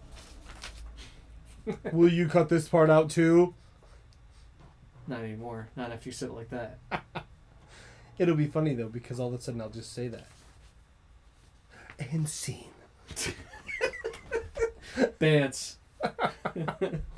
Will you cut this part out too? Not anymore. Not after you said it like that. It'll be funny though because all of a sudden I'll just say that. And scene. Dance.